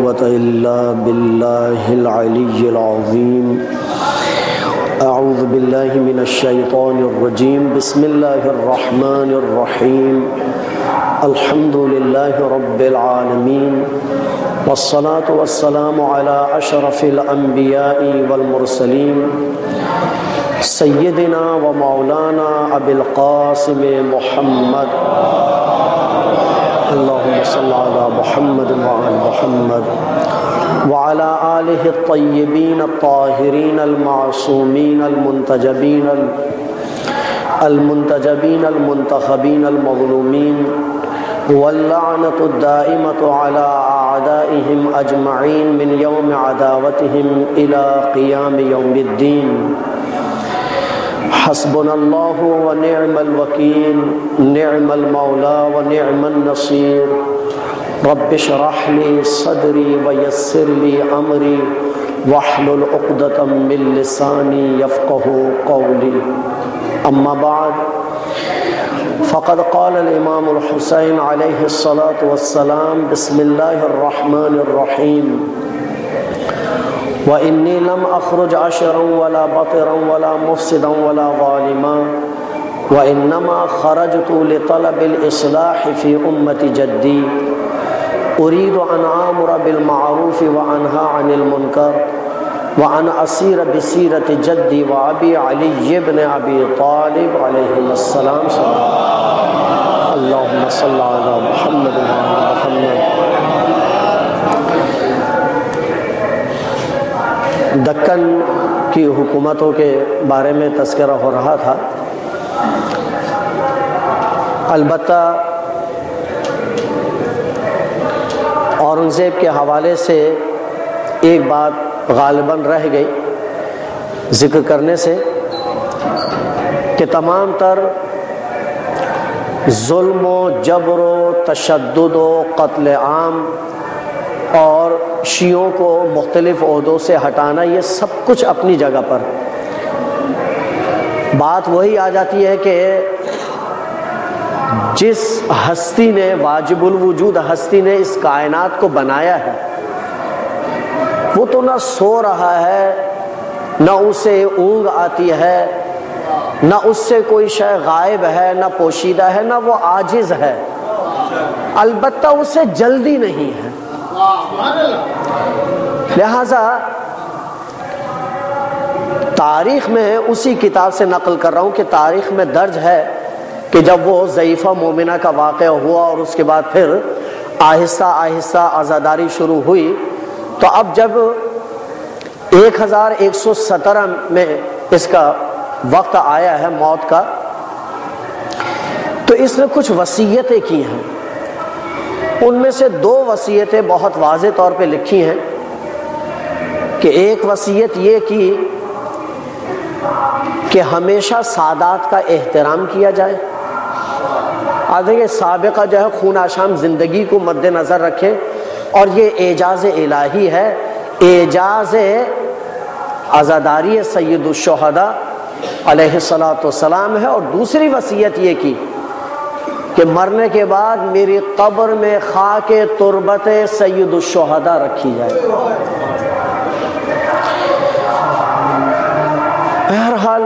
قوة إلا بالله العلي العظيم. أعوذ بالله من الشيطان الرجيم. بسم الله الرحمن الرحيم. الحمد لله رب العالمين، والصلاة والسلام على أشرف الأنبياء والمرسلين سيدنا ومولانا أبي القاسم محمد. اللهم صل على محمد وعلى محمد وعلى آله الطيبين الطاهرين المعصومين المنتجبين المنتخبين المظلومين، واللعنة الدائمة على أعدائهم أجمعين من يوم عداوتهم إلى قيام يوم الدين. حسبنا الله ونعم الوكيل، نعم المولى ونعم النصير. رب اشرح لي صدري ويسر لي أمري واحلل عقدة من لساني يفقه قولي. أما بعد، فقد قال الإمام الحسين عليه الصلاة والسلام: بسم الله الرحمن الرحيم. وإني لم أخرج عشرا ولا بطرا ولا مفسدا ولا ظالما، وإنما خرجت لطلب الإصلاح في أمة جدي، أريد أن آمر بالمعروف وأنهى عن المنكر، وأن أسير بسيرة جدي وأبي علي بن أبي طالب عليه السلام. اللهم صل على محمد وعلى محمد. دکن کی حکومتوں کے بارے میں تذکرہ ہو رہا تھا. البتہ اورنگزیب کے حوالے سے ایک بات غالباً رہ گئی ذکر کرنے سے، کہ تمام تر ظلم و جبر و تشدد و قتل عام اور شیعوں کو مختلف عہدوں سے ہٹانا، یہ سب کچھ اپنی جگہ پر. بات وہی آ جاتی ہے کہ جس ہستی نے، واجب الوجود ہستی نے اس کائنات کو بنایا ہے، وہ تو نہ سو رہا ہے، نہ اسے اونگ آتی ہے، نہ اس سے کوئی شے غائب ہے، نہ پوشیدہ ہے، نہ وہ عاجز ہے. البتہ اسے جلدی نہیں ہے. لہذا تاریخ میں اسی کتاب سے نقل کر رہا ہوں کہ تاریخ میں درج ہے کہ جب وہ ضعیفہ مومنہ کا واقعہ ہوا اور اس کے بعد پھر آہستہ آہستہ عزاداری شروع ہوئی، تو اب جب 1117 میں اس کا وقت آیا ہے موت کا، تو اس نے کچھ وصیتیں کی ہیں. ان میں سے 2 وصیتیں بہت واضح طور پہ لکھی ہیں. کہ ایک وصیت یہ کی کہ ہمیشہ سادات کا احترام کیا جائے. آدھے سابقہ جو ہے خون آشام زندگی کو مد نظر رکھے، اور یہ اعجاز الہی ہے، اعجاز عزاداری سید الشہداء علیہ الصلاۃ والسلام ہے. اور دوسری وصیت یہ کی کہ مرنے کے بعد میری قبر میں خاک تربت سید الشہداء رکھی جائے. بہرحال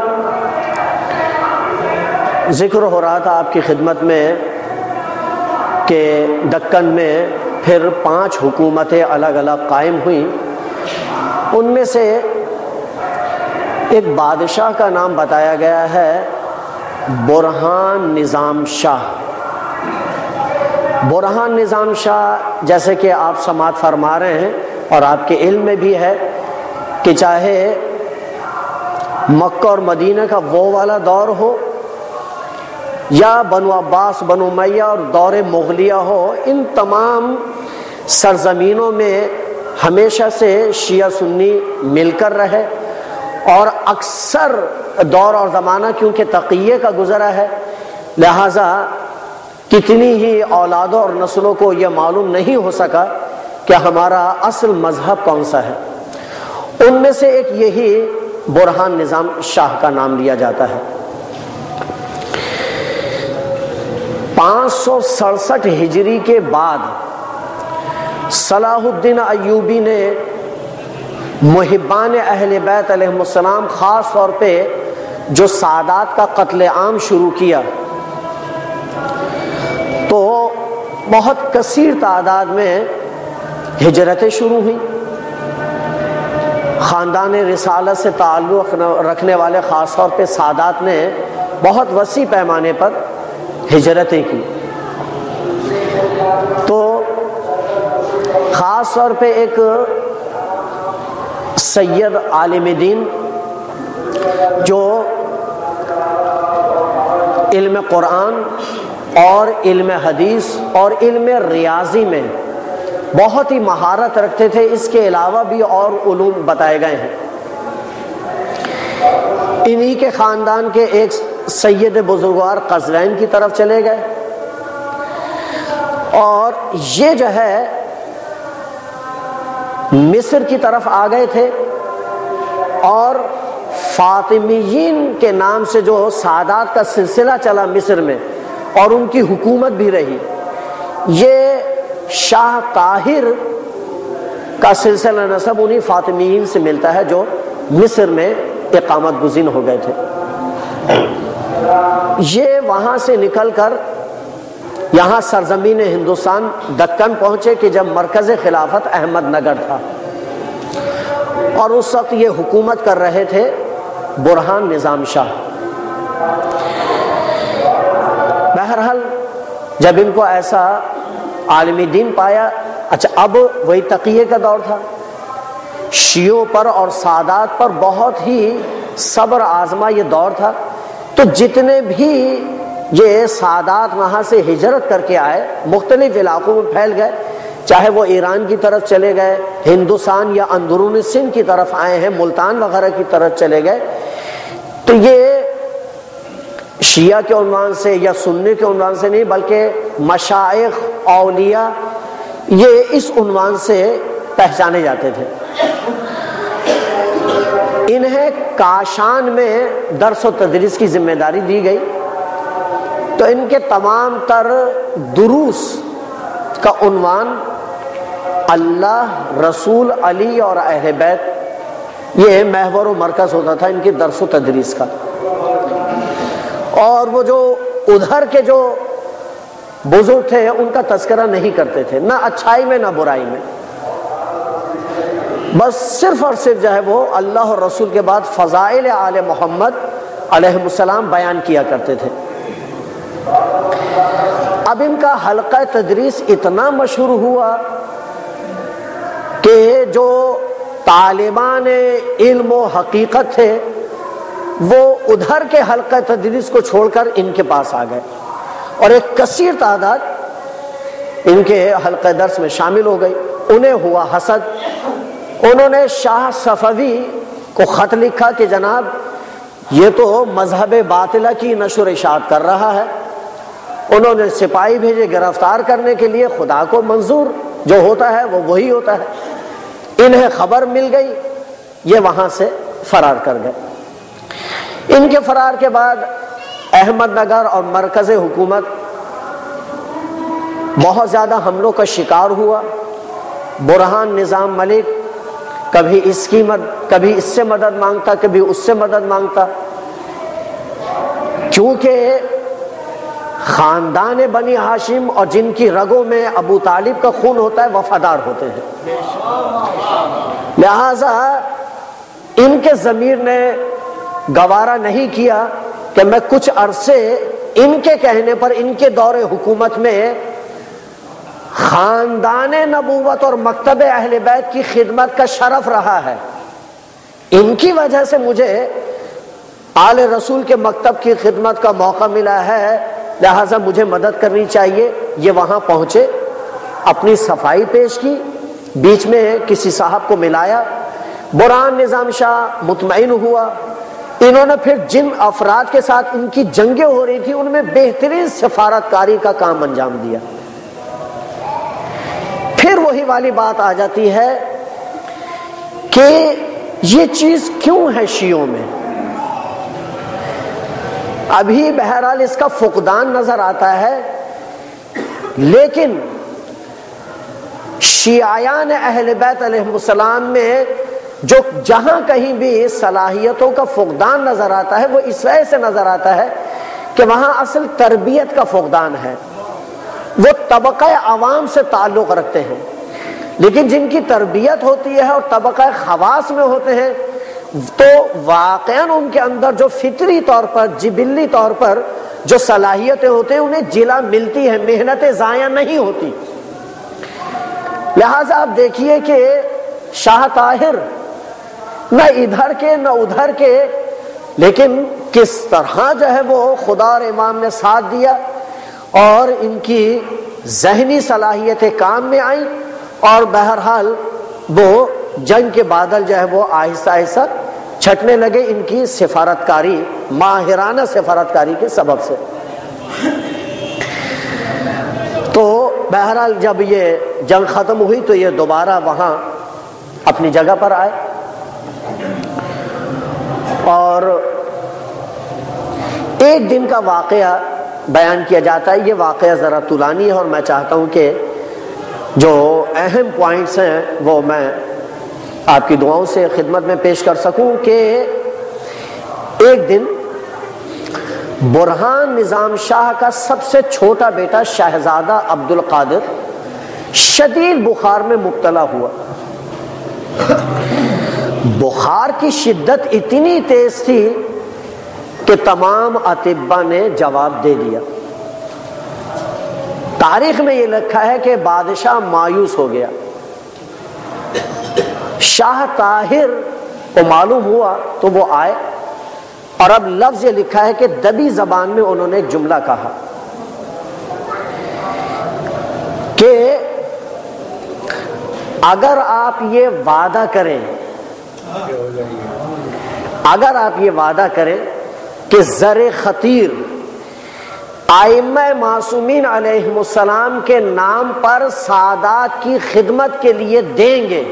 ذکر ہو رہا تھا آپ کی خدمت میں کہ دکن میں پھر 5 حکومتیں الگ الگ قائم ہوئیں. ان میں سے ایک بادشاہ کا نام بتایا گیا ہے برہان نظام شاہ. برہان نظام شاہ، جیسے کہ آپ سماعت فرما رہے ہیں اور آپ کے علم میں بھی ہے کہ چاہے مکہ اور مدینہ کا وہ والا دور ہو یا بنو عباس، بنو امیہ اور دور مغلیہ ہو، ان تمام سرزمینوں میں ہمیشہ سے شیعہ سنی مل کر رہے. اور اکثر دور اور زمانہ کیونکہ تقیہ کا گزرا ہے، لہٰذا کتنی ہی اولادوں اور نسلوں کو یہ معلوم نہیں ہو سکا کہ ہمارا اصل مذہب کون سا ہے. ان میں سے ایک یہی برہان نظام شاہ کا نام لیا جاتا ہے. 567 ہجری کے بعد صلاح الدین ایوبی نے محبان اہل بیت علیہم السلام خاص طور پہ جو سادات کا قتل عام شروع کیا تو بہت کثیر تعداد میں ہجرتیں شروع ہوئیں. خاندان رسالت سے تعلق رکھنے والے خاص طور پہ سادات نے بہت وسیع پیمانے پر ہجرتیں کی. تو خاص طور پہ ایک سید عالم دین جو علم قرآن اور علم حدیث اور علم ریاضی میں بہت ہی مہارت رکھتے تھے، اس کے علاوہ بھی اور علوم بتائے گئے ہیں. انہی کے خاندان کے ایک سید بزرگوار قزوین کی طرف چلے گئے اور یہ جو ہے مصر کی طرف آ گئے تھے اور فاطمیین کے نام سے جو سادات کا سلسلہ چلا مصر میں اور ان کی حکومت بھی رہی، یہ شاہ طاہر کا سلسلہ نسب انہی فاطمیین سے ملتا ہے جو مصر میں اقامت گزین ہو گئے تھے. یہ وہاں سے نکل کر یہاں سرزمین ہندوستان دکن پہنچے کہ جب مرکز خلافت احمد نگر تھا اور اس وقت یہ حکومت کر رہے تھے برہان نظام شاہ. بہرحال جب ان کو ایسا عالمی دین پایا، اچھا اب وہی تقیے کا دور تھا، شیعوں پر اور سادات پر بہت ہی صبر آزما یہ دور تھا. تو جتنے بھی یہ سادات وہاں سے ہجرت کر کے آئے مختلف علاقوں میں پھیل گئے، چاہے وہ ایران کی طرف چلے گئے، ہندوستان یا اندرون سندھ کی طرف آئے ہیں، ملتان وغیرہ کی طرف چلے گئے، تو یہ شیعہ کے عنوان سے یا سنی کے عنوان سے نہیں بلکہ مشائخ اولیاء یہ اس عنوان سے پہچانے جاتے تھے. انہیں کاشان میں درس و تدریس کی ذمہ داری دی گئی، تو ان کے تمام تر دروس کا عنوان اللہ، رسول، علی اور اہل بیت یہ محور و مرکز ہوتا تھا ان کی درس و تدریس کا. اور وہ جو ادھر کے جو بزرگ تھے ان کا تذکرہ نہیں کرتے تھے، نہ اچھائی میں نہ برائی میں، بس صرف اور صرف جو ہے وہ اللہ اور رسول کے بعد فضائل آل محمد علیہ السلام بیان کیا کرتے تھے. اب ان کا حلقہ تدریس اتنا مشہور ہوا کہ جو طالبان علم و حقیقت تھے وہ ادھر کے حلقہ تدریس کو چھوڑ کر ان کے پاس آ گئے اور ایک کثیر تعداد ان کے حلقہ درس میں شامل ہو گئی. انہیں ہوا حسد، انہوں نے شاہ صفوی کو خط لکھا کہ جناب یہ تو مذہب باطلہ کی نشر و اشاعت کر رہا ہے. انہوں نے سپاہی بھیجے گرفتار کرنے کے لیے، خدا کو منظور جو ہوتا ہے وہ وہی ہوتا ہے. انہیں خبر مل گئی، یہ وہاں سے فرار کر گئے. ان کے فرار کے بعد احمد نگر اور مرکز حکومت بہت زیادہ حملوں کا شکار ہوا. برہان نظام ملک کبھی کبھی اس سے مدد مانگتا، کبھی اس سے مدد مانگتا، کیونکہ خاندان بنی ہاشم اور جن کی رگوں میں ابو طالب کا خون ہوتا ہے وفادار ہوتے ہیں. لہذا ان کے ضمیر نے گوارا نہیں کیا کہ میں کچھ عرصے ان کے کہنے پر ان کے دور حکومت میں خاندان نبوت اور مکتب اہل بیت کی خدمت کا شرف رہا ہے، ان کی وجہ سے مجھے آل رسول کے مکتب کی خدمت کا موقع ملا ہے، لہذا مجھے مدد کرنی چاہیے. یہ وہاں پہنچے، اپنی صفائی پیش کی، بیچ میں کسی صاحب کو ملایا. برہان نظام شاہ مطمئن ہوا. انہوں نے پھر جن افراد کے ساتھ ان کی جنگیں ہو رہی تھی ان میں بہترین سفارت کاری کا کام انجام دیا. پھر وہی والی بات آ جاتی ہے کہ یہ چیز کیوں ہے شیعوں میں. ابھی بہرحال اس کا فقدان نظر آتا ہے، لیکن شیعیان اہل بیت علیہ السلام میں جو جہاں کہیں بھی صلاحیتوں کا فقدان نظر آتا ہے وہ اس وجہ سے نظر آتا ہے کہ وہاں اصل تربیت کا فقدان ہے. وہ طبقہ عوام سے تعلق رکھتے ہیں، لیکن جن کی تربیت ہوتی ہے اور طبقہ خواص میں ہوتے ہیں تو واقعاً ان کے اندر جو فطری طور پر جبلی طور پر جو صلاحیتیں ہوتے ہیں انہیں جلا ملتی ہے، محنتیں ضائع نہیں ہوتی. لہٰذا آپ دیکھیے کہ شاہ طاہر نہ ادھر کے نہ ادھر کے، لیکن کس طرح جو ہے وہ خدا اور امام نے ساتھ دیا اور ان کی ذہنی صلاحیتیں کام میں آئیں، اور بہرحال وہ جنگ کے بادل جو ہے وہ آہستہ آہستہ چھٹنے لگے ان کی سفارتکاری، ماہرانہ سفارتکاری کے سبب سے. تو بہرحال جب یہ جنگ ختم ہوئی تو یہ دوبارہ وہاں اپنی جگہ پر آئے، اور ایک دن کا واقعہ بیان کیا جاتا ہے. یہ واقعہ ذرا طولانی ہے اور میں چاہتا ہوں کہ جو اہم پوائنٹس ہیں وہ میں آپ کی دعاؤں سے خدمت میں پیش کر سکوں. کہ ایک دن برہان نظام شاہ کا سب سے چھوٹا بیٹا شہزادہ عبد القادر شدید بخار میں مبتلا ہوا. بخار کی شدت اتنی تیز تھی کہ تمام اطباء نے جواب دے دیا. تاریخ میں یہ لکھا ہے کہ بادشاہ مایوس ہو گیا. شاہ طاہر کو معلوم ہوا تو وہ آئے، اور اب لفظ یہ لکھا ہے کہ دبی زبان میں انہوں نے ایک جملہ کہا کہ اگر آپ یہ وعدہ کریں کہ زر خطیر ائمہ معصومین علیہم السلام کے نام پر سادات کی خدمت کے لیے دیں گے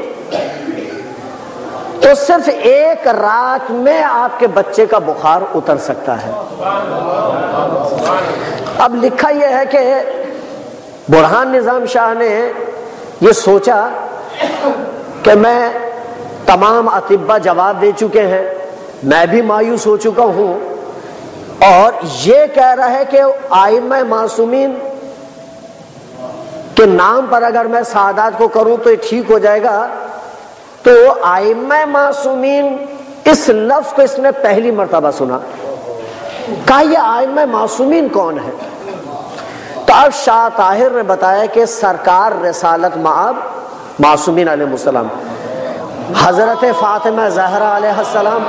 تو صرف ایک رات میں آپ کے بچے کا بخار اتر سکتا ہے. اب لکھا یہ ہے کہ برہان نظام شاہ نے یہ سوچا کہ میں تمام اطباء جواب دے چکے ہیں، میں بھی مایوس ہو چکا ہوں، اور یہ کہہ رہا ہے کہ ائمہ معصومین کے نام پر اگر میں سعادات کو کروں تو یہ ٹھیک ہو جائے گا. تو ائمہ معصومین اس لفظ کو اس نے پہلی مرتبہ سنا. کہا یہ ائمہ معصومین کون ہے؟ تو اب شاہ طاہر نے بتایا کہ سرکار رسالت مآب معصومین علیہ السلام حضرت فاطمہ زہرا علیہ السلام،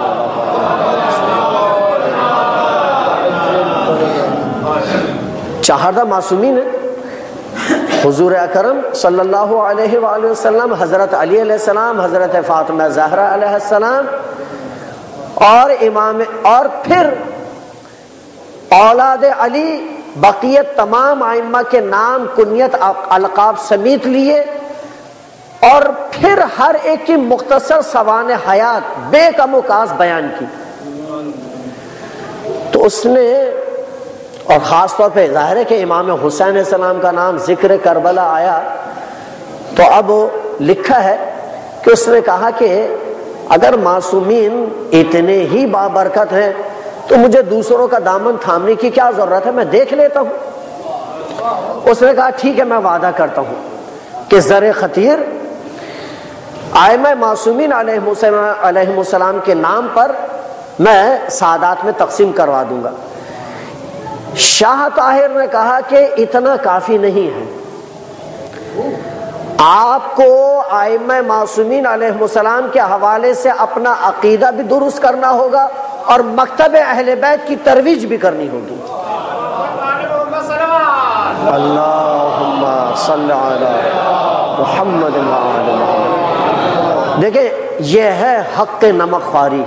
چہردہ معصومین ہیں. حضور اکرم صلی اللہ علیہ وآلہ وسلم، حضرت علی علیہ السلام، حضرت فاطمہ زہرا علیہ السلام، اور امام، اور پھر اولاد علی بقیت تمام ائمہ کے نام، کنیت، القاب سمیت لیے، اور پھر ہر ایک کی مختصر سوانح حیات بے کم و کاس بیان کی. تو اس نے، اور خاص طور پہ ظاہر ہے کہ امام حسین علیہ السلام کا نام ذکر کربلا آیا، تو اب لکھا ہے کہ اس نے کہا کہ اگر معصومین اتنے ہی بابرکت ہیں تو مجھے دوسروں کا دامن تھامنے کی کیا ضرورت ہے، میں دیکھ لیتا ہوں. اس نے کہا ٹھیک ہے، میں وعدہ کرتا ہوں کہ زر خطیر ائمہ معصومین علیہم السلام کے نام پر میں سعادات میں تقسیم کروا دوں گا. شاہ طاہر نے کہا کہ اتنا کافی نہیں ہے، آپ کو ائمہ معصومین علیہ السلام کے حوالے سے اپنا عقیدہ بھی درست کرنا ہوگا اور مکتب اہل بیت کی ترویج بھی کرنی ہوگی. اللہم صلی علی محمد وآل محمد. دیکھیں یہ ہے حق نمک خواری.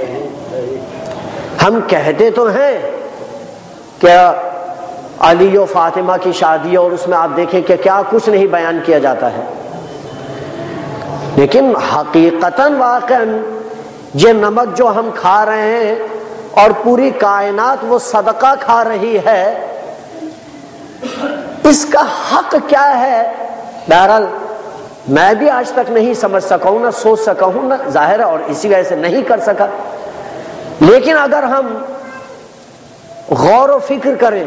ہم کہتے تو ہیں کہ علی و فاطمہ کی شادی، اور اس میں آپ دیکھیں کہ کیا کچھ نہیں بیان کیا جاتا ہے، لیکن حقیقتاً واقعاً یہ نمک جو ہم کھا رہے ہیں اور پوری کائنات وہ صدقہ کھا رہی ہے، اس کا حق کیا ہے؟ بہرحال میں بھی آج تک نہیں سمجھ سکا ہوں، نہ سوچ سکا ہوں، نہ ظاہر ہے، اور اسی وجہ سے نہیں کر سکا. لیکن اگر ہم غور و فکر کریں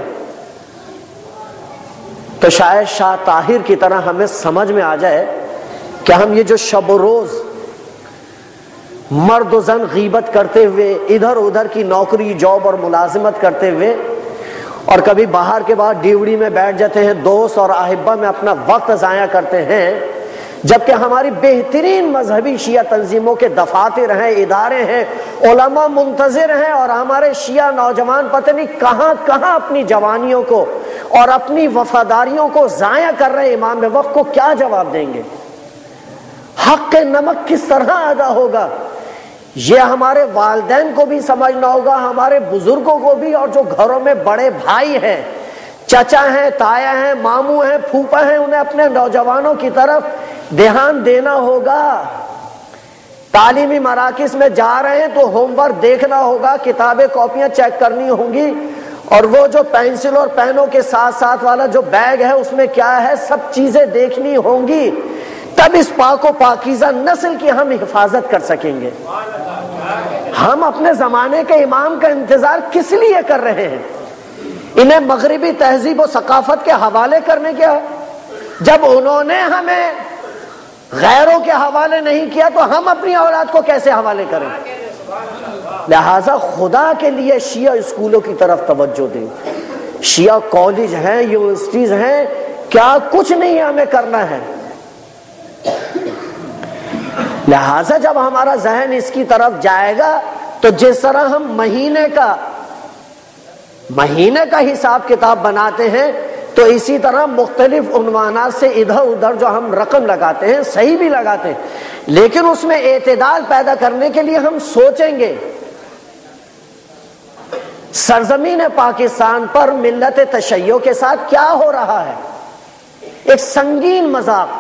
تو شاید شاہ طاہر کی طرح ہمیں سمجھ میں آ جائے کہ ہم یہ جو شب و روز مرد و زن غیبت کرتے ہوئے، ادھر ادھر کی نوکری جاب اور ملازمت کرتے ہوئے، اور کبھی باہر کے بعد ڈیوڑی میں بیٹھ جاتے ہیں، دوست اور احبہ میں اپنا وقت ضائع کرتے ہیں، جبکہ ہماری بہترین مذہبی شیعہ تنظیموں کے دفاتر ہیں، ادارے ہیں، علماء منتظر ہیں، اور ہمارے شیعہ نوجوان پتہ نہیں کہاں کہاں اپنی جوانیوں کو اور اپنی وفاداریوں کو ضائع کر رہے ہیں. امام وقت کو کیا جواب دیں گے؟ حق نمک کس طرح ادا ہوگا؟ یہ ہمارے والدین کو بھی سمجھنا ہوگا، ہمارے بزرگوں کو بھی، اور جو گھروں میں بڑے بھائی ہیں، چچا ہیں، تایا ہیں، ماموں ہیں، پھوپا ہیں، انہیں اپنے نوجوانوں کی طرف دھیان دینا ہوگا. تعلیمی مراکز میں جا رہے ہیں تو ہوم ورک دیکھنا ہوگا، کتابیں کاپیاں چیک کرنی ہوں گی، اور وہ جو پینسل اور پینوں کے ساتھ ساتھ والا جو بیگ ہے اس میں کیا ہے، سب چیزیں دیکھنی ہوں گی. تب اس پاک و پاکیزہ نسل کی ہم حفاظت کر سکیں گے. ہم اپنے زمانے کے امام کا انتظار کس لیے کر رہے ہیں؟ انہیں مغربی تہذیب و ثقافت کے حوالے کرنے کے، جب انہوں نے ہمیں غیروں کے حوالے نہیں کیا تو ہم اپنی اولاد کو کیسے حوالے کریں؟ لہذا خدا کے لیے شیعہ اسکولوں کی طرف توجہ دیں. شیعہ کالج ہیں، یونیورسٹیز ہیں، کیا کچھ نہیں ہمیں کرنا ہے. لہذا جب ہمارا ذہن اس کی طرف جائے گا تو جس طرح ہم مہینے کا حساب کتاب بناتے ہیں تو اسی طرح مختلف عنوانات سے ادھر ادھر جو ہم رقم لگاتے ہیں، صحیح بھی لگاتے ہیں، لیکن اس میں اعتدال پیدا کرنے کے لیے ہم سوچیں گے سرزمین پاکستان پر ملت تشیع کے ساتھ کیا ہو رہا ہے. ایک سنگین مذاق،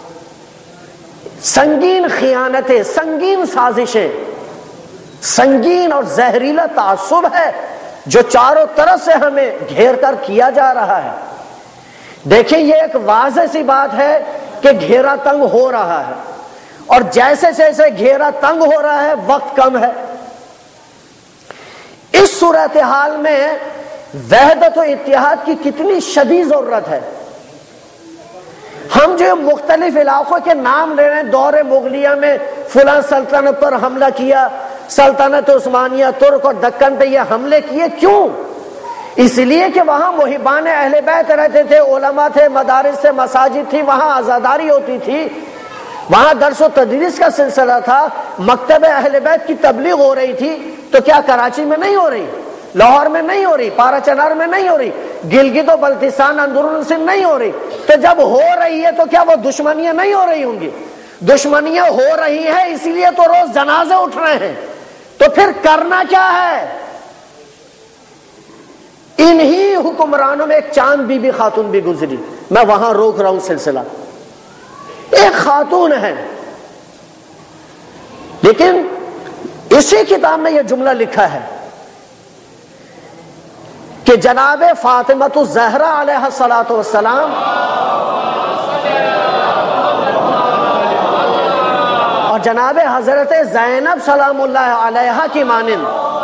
سنگین خیانتیں، سنگین سازشیں، سنگین اور زہریلا تعصب ہے جو چاروں طرف سے ہمیں گھیر کر کیا جا رہا ہے. دیکھیں یہ ایک واضح سی بات ہے کہ گھیرا تنگ ہو رہا ہے، اور جیسے جیسے گھیرا تنگ ہو رہا ہے وقت کم ہے. اس صورتحال میں وحدت و اتحاد کی کتنی شدید ضرورت ہے. ہم جو مختلف علاقوں کے نام لے رہے ہیں، دور مغلیہ میں فلاں سلطنت پر حملہ کیا، سلطنت عثمانیہ، ترک اور دکن پہ یہ حملے کیے، کیوں؟ اس لیے کہ وہاں محبان اہل بیت رہتے تھے، علماء تھے، مدارس تھے، مساجد تھی، وہاں آزاداری ہوتی تھی، وہاں درس و تدریس کا سلسلہ تھا، مکتب اہل بیت کی تبلیغ ہو رہی تھی. تو کیا کراچی میں نہیں ہو رہی، لاہور میں نہیں ہو رہی، پارا چنار میں نہیں ہو رہی، گلگت و بلتستان اندرون سے نہیں ہو رہی؟ تو جب ہو رہی ہے تو کیا وہ دشمنیاں نہیں ہو رہی ہوں گی؟ دشمنیاں ہو رہی ہیں، اسی لیے تو روز جنازے اٹھ رہے ہیں. تو پھر کرنا کیا ہے؟ انہی حکمرانوں میں ایک چاند بی بی خاتون بھی گزری، میں وہاں روک رہا ہوں سلسلہ. ایک خاتون ہے، لیکن اسی کتاب میں یہ جملہ لکھا ہے کہ جناب فاطمۃ الزہرا علیہ الصلاۃ والسلام اور جناب حضرت زینب سلام اللہ علیہا کی مانند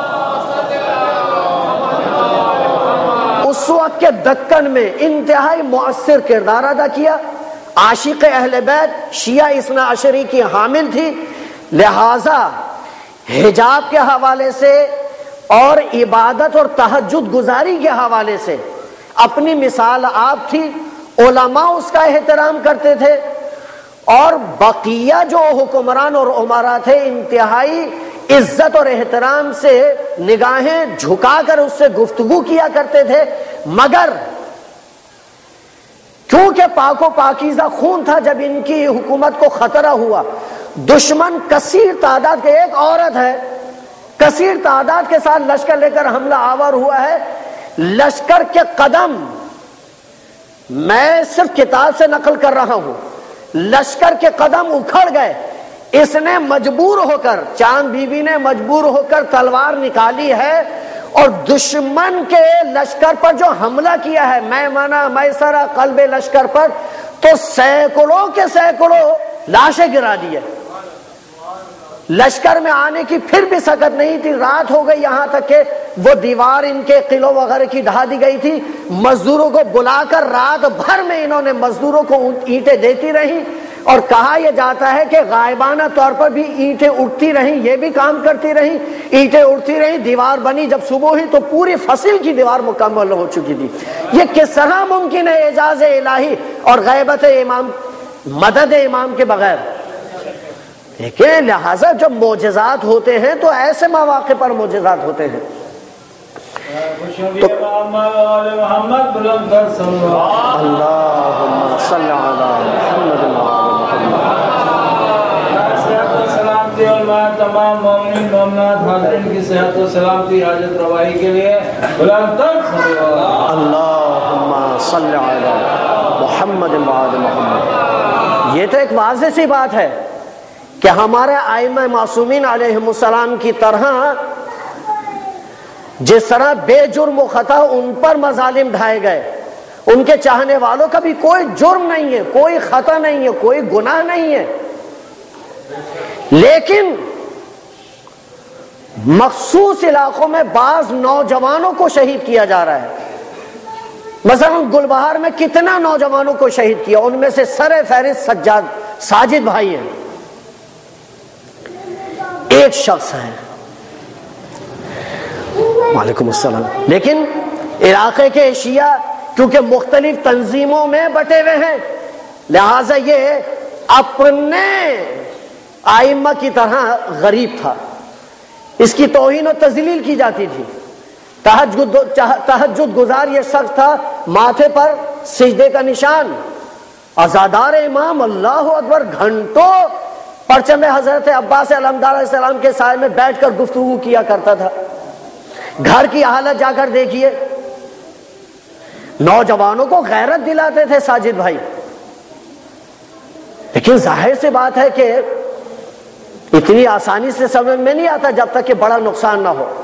اس وقت کے دکن میں انتہائی مؤثر کردار ادا کیا. عاشق اہل بیت، شیعہ اثنا عشری کی حامل تھی، لہذا حجاب کے حوالے سے اور عبادت اور تہجد گزاری کے حوالے سے اپنی مثال آپ تھی. علماء اس کا احترام کرتے تھے، اور بقیہ جو حکمران اور عمرا تھے انتہائی عزت اور احترام سے نگاہیں جھکا کر اس سے گفتگو کیا کرتے تھے. مگر کیونکہ پاک و پاکیزہ خون تھا، جب ان کی حکومت کو خطرہ ہوا، دشمن کثیر تعداد کے، ایک عورت ہے، کثیر تعداد کے ساتھ لشکر لے کر حملہ آور ہوا ہے. لشکر کے قدم، میں صرف کتاب سے نقل کر رہا ہوں، لشکر کے قدم اکھڑ گئے. اس نے مجبور ہو کر، چاند بی بی نے مجبور ہو کر تلوار نکالی ہے اور دشمن کے لشکر پر جو حملہ کیا ہے، میمنہ، میسرہ، قلب لشکر پر، تو سینکڑوں کے سینکڑوں لاشیں گرا دیے. لشکر میں آنے کی پھر بھی سکت نہیں تھی. رات ہو گئی یہاں تک کہ وہ دیوار ان کے قلعوں وغیرہ کی ڈھا دی گئی تھی. مزدوروں کو بلا کر رات بھر میں انہوں نے مزدوروں کو اینٹیں دیتی رہی اور کہا یہ جاتا ہے کہ غائبانہ طور پر بھی اینٹیں اٹھتی رہیں, یہ بھی کام کرتی رہیں, اینٹیں اٹھتی رہیں, دیوار بنی. جب صبح ہوئی تو پوری فصل کی دیوار مکمل ہو چکی تھی. یہ کس طرح ممکن ہے اعجاز الہی اور غیبت امام, مدد امام کے بغیر؟ دیکھیں, لہذا جب معجزات ہوتے ہیں تو ایسے مواقع پر معجزات ہوتے ہیں. اللہم صلی علی محمد. تمام مومنین مومنات حاضرین کی صحت و سلامتی حاجت روائی کے لیے اللہم صلی علی محمد وعلی محمد. یہ تو ایک واضح سی بات ہے کہ ہمارے ائمہ معصومین علیہم السلام کی طرح جس طرح بے جرم و خطا ان پر مظالم ڈھائے گئے, ان کے چاہنے والوں کا بھی کوئی جرم نہیں ہے, کوئی خطا نہیں ہے, کوئی گناہ نہیں ہے, لیکن مخصوص علاقوں میں بعض نوجوانوں کو شہید کیا جا رہا ہے. مثلا گلبہار میں کتنا نوجوانوں کو شہید کیا, ان میں سے سر فہرست ساجد بھائی ہیں, ایک شخص ہے. وعلیکم السلام. لیکن علاقے کے شیعہ کیونکہ مختلف تنظیموں میں بٹے ہوئے ہیں, لہذا یہ اپنے ائمہ کی طرح غریب تھا, اس کی توہین و تذلیل کی جاتی تھی. تہجد گزار یہ شخص تھا, ماتھے پر سجدے کا نشان, عزادار امام, اللہ اکبر, گھنٹوں پرچم حضرت عباس علمدار علیہ السلام کے سائے میں بیٹھ کر گفتگو کیا کرتا تھا. گھر کی حالت جا کر دیکھیے, نوجوانوں کو غیرت دلاتے تھے ساجد بھائی. لیکن ظاہر سی بات ہے کہ اتنی آسانی سے سمجھ میں نہیں آتا جب تک کہ بڑا نقصان نہ ہو.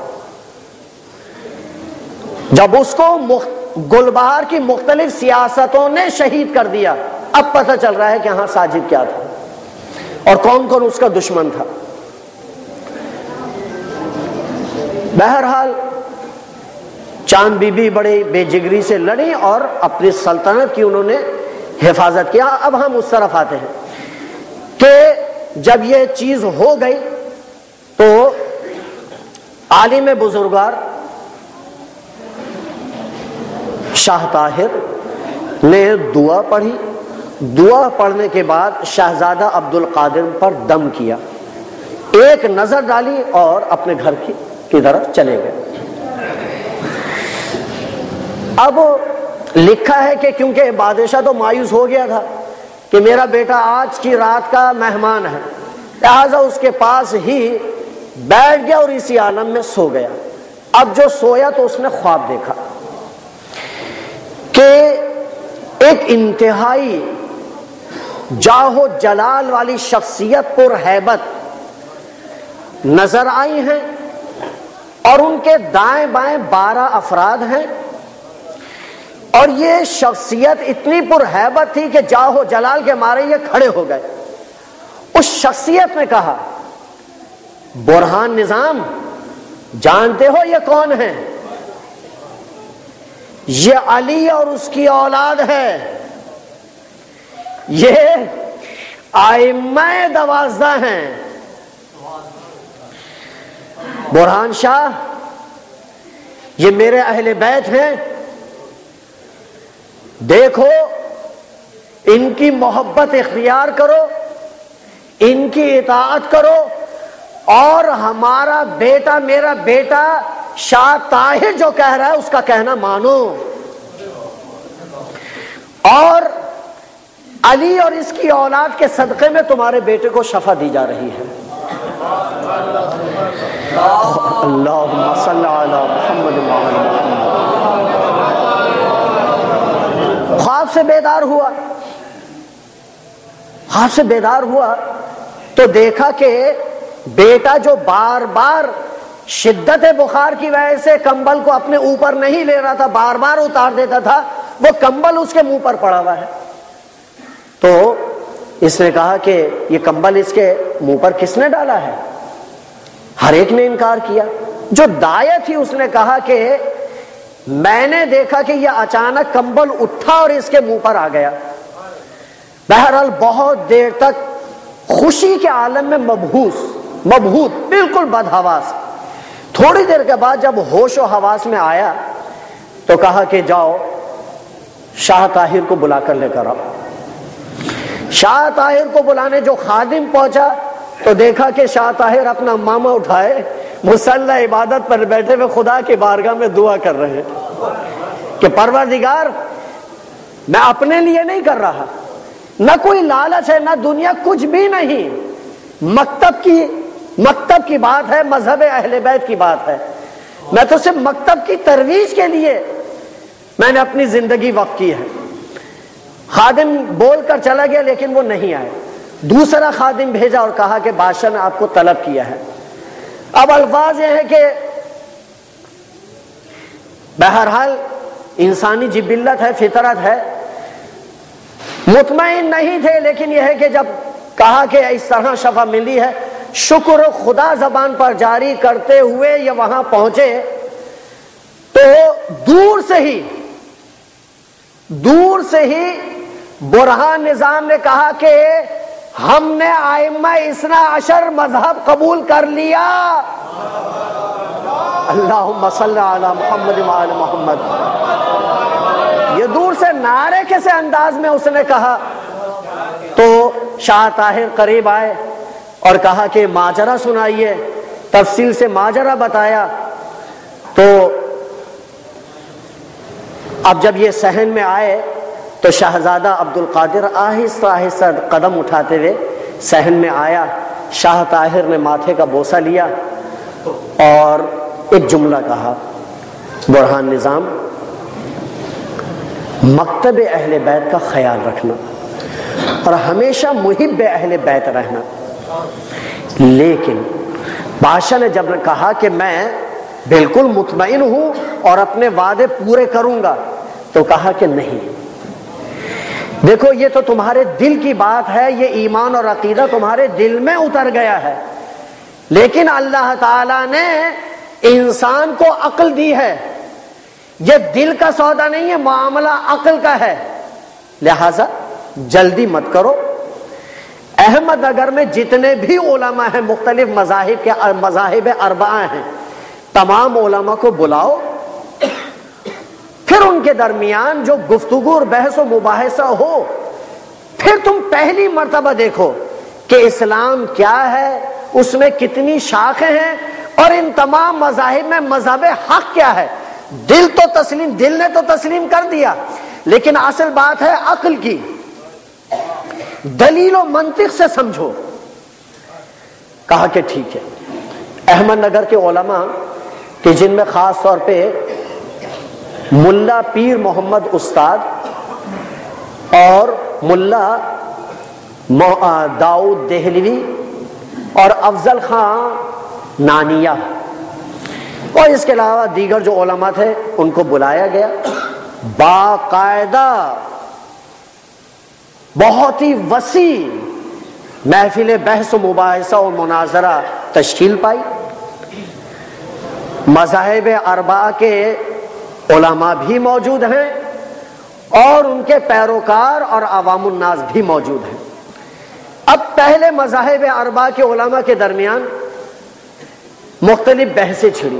جب اس کو گلبہار کی مختلف سیاستوں نے شہید کر دیا, اب پتہ چل رہا ہے کہ ہاں ساجد کیا تھا اور کون کون اس کا دشمن تھا. بہرحال چاند بی بی بڑی بے جگری سے لڑی اور اپنی سلطنت کی انہوں نے حفاظت کیا. اب ہم اس طرف آتے ہیں کہ جب یہ چیز ہو گئی تو عالم بزرگوار شاہ طاہر نے دعا پڑھی. دعا پڑھنے کے بعد شہزادہ عبد القادر پر دم کیا, ایک نظر ڈالی اور اپنے گھر کی طرف چلے گئے. اب لکھا ہے کہ کیونکہ بادشاہ تو مایوس ہو گیا تھا کہ میرا بیٹا آج کی رات کا مہمان ہے, لہذا اس کے پاس ہی بیٹھ گیا اور اسی عالم میں سو گیا. اب جو سویا تو اس نے خواب دیکھا کہ ایک انتہائی جاہ و جلال والی شخصیت پر ہیبت نظر آئی ہیں اور ان کے دائیں بائیں 12 افراد ہیں, اور یہ شخصیت اتنی پر ہیبت تھی کہ جاہ و جلال کے مارے یہ کھڑے ہو گئے. اس شخصیت نے کہا, برہان نظام جانتے ہو یہ کون ہے؟ یہ علی اور اس کی اولاد ہے, یہ ائمہ 12 ہیں. برہان شاہ یہ میرے اہل بیت ہیں, دیکھو ان کی محبت اختیار کرو, ان کی اطاعت کرو, اور ہمارا بیٹا, میرا بیٹا شاہ طاہر جو کہہ رہا ہے اس کا کہنا مانو, اور علی اور اس کی اولاد کے صدقے میں تمہارے بیٹے کو شفا دی جا رہی ہے. اللہم صلی علی محمد وعلی محمد. خواب سے بیدار ہوا, خواب سے بیدار ہوا تو دیکھا کہ بیٹا جو بار بار شدت بخار کی وجہ سے کمبل کو اپنے اوپر نہیں لے رہا تھا, بار بار اتار دیتا تھا, وہ کمبل اس کے منہ پر پڑا ہوا ہے. تو اس نے کہا کہ یہ کمبل اس کے منہ پر کس نے ڈالا ہے؟ ہر ایک نے انکار کیا. جو داعیہ تھی اس نے کہا کہ میں نے دیکھا کہ یہ اچانک کمبل اٹھا اور اس کے منہ پر آ گیا. بہرحال بہت دیر تک خوشی کے عالم میں مبہوت بالکل بدحواس. تھوڑی دیر کے بعد جب ہوش و حواس میں آیا تو کہا کہ جاؤ شاہ طاہر کو بلا کر لے کر آؤ. شاہ طاہر کو بلانے جو خادم پہنچا تو دیکھا کہ شاہ طاہر اپنا ماما اٹھائے مصلی عبادت پر بیٹھے ہوئے خدا کی بارگاہ میں دعا کر رہے ہیں کہ پروردگار میں اپنے لیے نہیں کر رہا, نہ کوئی لالچ ہے نہ دنیا, کچھ بھی نہیں. مکتب کی بات ہے, مذہب اہل بیت کی بات ہے. میں تو صرف مکتب کی ترویج کے لیے میں نے اپنی زندگی وقف کی ہے. خادم بول کر چلا گیا لیکن وہ نہیں آئے. دوسرا خادم بھیجا اور کہا کہ بادشاہ نے آپ کو طلب کیا ہے. اب الفاظ یہ ہے کہ بہرحال انسانی جبلت ہے, فطرت ہے, مطمئن نہیں تھے, لیکن یہ ہے کہ جب کہا کہ اس طرح شفا ملی ہے, شکر خدا زبان پر جاری کرتے ہوئے یہ وہاں پہنچے تو دور سے ہی برہان نظام نے کہا کہ ہم نے ائمہ اثنا عشر مذہب قبول کر لیا. اللہم صلی علی محمد وآل محمد. یہ دور سے نعرے کے سے انداز میں اس نے کہا تو شاہ طاہر قریب آئے اور کہا کہ ماجرا سنائیے. تفصیل سے ماجرا بتایا. تو اب جب یہ صحن میں آئے تو شہزادہ عبد القادر آہستہ آہستہ قدم اٹھاتے ہوئے صحن میں آیا. شاہ طاہر نے ماتھے کا بوسہ لیا اور ایک جملہ کہا, برہان نظام مکتب اہل بیت کا خیال رکھنا اور ہمیشہ محب اہل بیت رہنا. لیکن بادشاہ نے جب کہا کہ میں بالکل مطمئن ہوں اور اپنے وعدے پورے کروں گا تو کہا کہ نہیں, دیکھو یہ تو تمہارے دل کی بات ہے, یہ ایمان اور عقیدہ تمہارے دل میں اتر گیا ہے, لیکن اللہ تعالیٰ نے انسان کو عقل دی ہے, یہ دل کا سودا نہیں ہے, معاملہ عقل کا ہے, لہذا جلدی مت کرو. احمد نگر میں جتنے بھی علماء ہیں, مختلف مذاہب اربعہ ہیں, تمام علماء کو بلاؤ, پھر ان کے درمیان جو گفتگو اور بحث و مباحثہ ہو, پھر تم پہلی مرتبہ دیکھو کہ اسلام کیا ہے, اس میں کتنی شاخیں ہیں اور ان تمام مذاہب میں مذہب حق کیا ہے. دل نے تو تسلیم کر دیا, لیکن اصل بات ہے عقل کی, دلیل و منطق سے سمجھو. کہا کہ ٹھیک ہے. احمد نگر کے علماء کہ جن میں خاص طور پہ ملا پیر محمد استاد اور ملا داؤد دہلوی اور افضل خان نانیہ اور اس کے علاوہ دیگر جو علماء تھے ان کو بلایا گیا. باقاعدہ بہت ہی وسیع محفل بحث و مباحثہ و مناظرہ تشکیل پائی. مذاہب اربعہ کے علماء بھی موجود ہیں اور ان کے پیروکار اور عوام الناس بھی موجود ہیں. اب پہلے مذاہب اربعہ کے علماء کے درمیان مختلف بحثیں چھڑی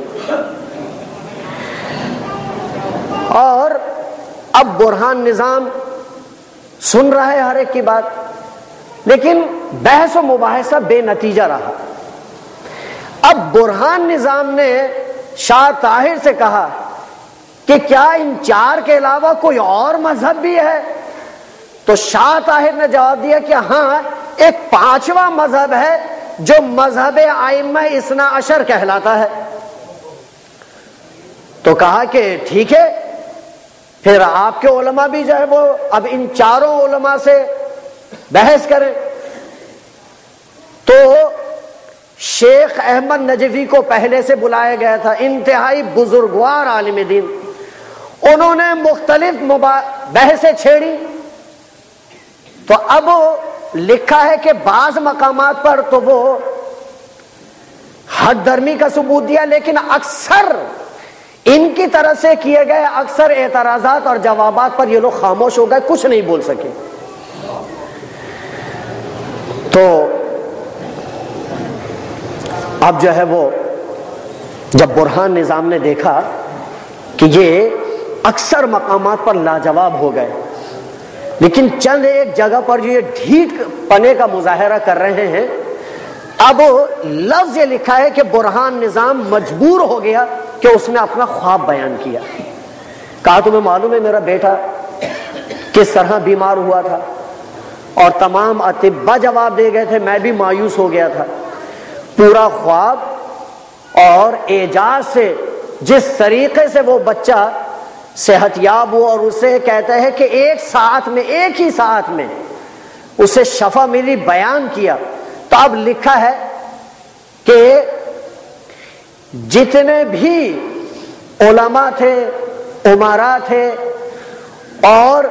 اور اب برہان نظام سن رہا ہے ہر ایک کی بات, لیکن بحث و مباحثہ بے نتیجہ رہا. اب برہان نظام نے شاہ طاہر سے کہا کہ کیا ان چار کے علاوہ کوئی اور مذہب بھی ہے؟ تو شاہ طاہر نے جواب دیا کہ ہاں, ایک پانچواں مذہب ہے جو مذہب ائمہ اثنا عشر کہلاتا ہے. تو کہا کہ ٹھیک ہے, پھر آپ کے علماء بھی جو ہے وہ اب ان چاروں علماء سے بحث کریں. تو شیخ احمد نجفی کو پہلے سے بلایا گیا تھا, انتہائی بزرگوار عالم دین. انہوں نے مختلف بحثیں چھیڑی تو اب لکھا ہے کہ بعض مقامات پر تو وہ حد درمی کا ثبوت دیا، لیکن اکثر ان کی طرف سے کیے گئے اکثر اعتراضات اور جوابات پر یہ لوگ خاموش ہو گئے، کچھ نہیں بول سکے۔ تو اب جو ہے وہ جب برہان نظام نے دیکھا کہ یہ اکثر مقامات پر لاجواب ہو گئے، لیکن چند ایک جگہ پر جو یہ ڈھیٹ پنے کا مظاہرہ کر رہے ہیں، اب لفظ یہ لکھا ہے کہ برہان نظام مجبور ہو گیا کہ اس نے اپنا خواب بیان کیا۔ کہا تمہیں معلوم ہے میرا بیٹا کس طرح بیمار ہوا تھا؟ اور تمام اطباء جواب دے گئے تھے، میں بھی مایوس ہو گیا تھا۔ پورا خواب اور اعجاز سے جس طریقے سے وہ بچہ صحت یاب ہوا، اور اسے کہتا ہے کہ ایک ہی ساعت میں اسے شفا ملی، بیان کیا۔ تو اب لکھا ہے کہ جتنے بھی علماء تھے، امراء تھے، اور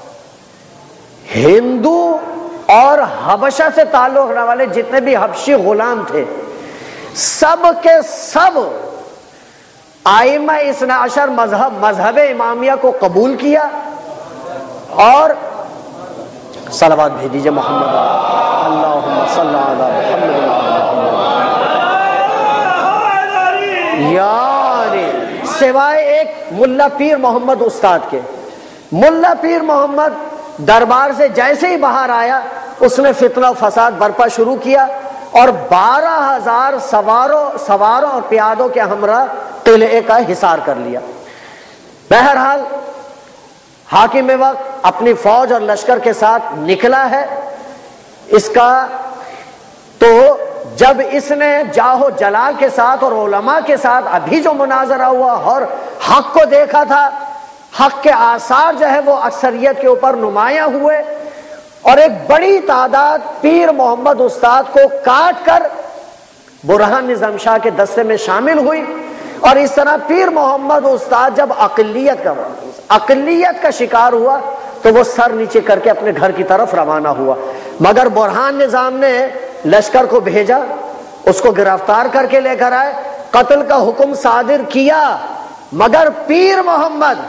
ہندو اور حبشہ سے تعلق رکھنے والے جتنے بھی حبشی غلام تھے، سب کے سب ائمہ اثنا عشر مذہب امامیہ کو قبول کیا۔ اور صلوات بھیج دیجئے محمد، اللہم صلی علی محمد، یعنی سوائے ایک ملا پیر محمد استاد کے۔ ملا پیر محمد دربار سے جیسے ہی باہر آیا، اس نے فتنہ و فساد برپا شروع کیا، اور 12,000 سواروں اور پیادوں کے ہمراہ قلعے کا حصار کر لیا۔ بہرحال حاکم وقت اپنی فوج اور لشکر کے ساتھ نکلا ہے اس کا، تو جب اس نے جاہو جلال کے ساتھ اور علماء کے ساتھ ابھی جو مناظرہ ہوا اور حق کو دیکھا تھا، حق کے آثار جو ہے وہ اکثریت کے اوپر نمایاں ہوئے، اور ایک بڑی تعداد پیر محمد استاد کو کاٹ کر برہان نظام شاہ کے دستے میں شامل ہوئی۔ اور اس طرح پیر محمد استاد جب اقلیت کا شکار ہوا تو وہ سر نیچے کر کے اپنے گھر کی طرف روانہ ہوا، مگر برہان نظام نے لشکر کو بھیجا، اس کو گرفتار کر کے لے کر آئے، قتل کا حکم صادر کیا، مگر پیر محمد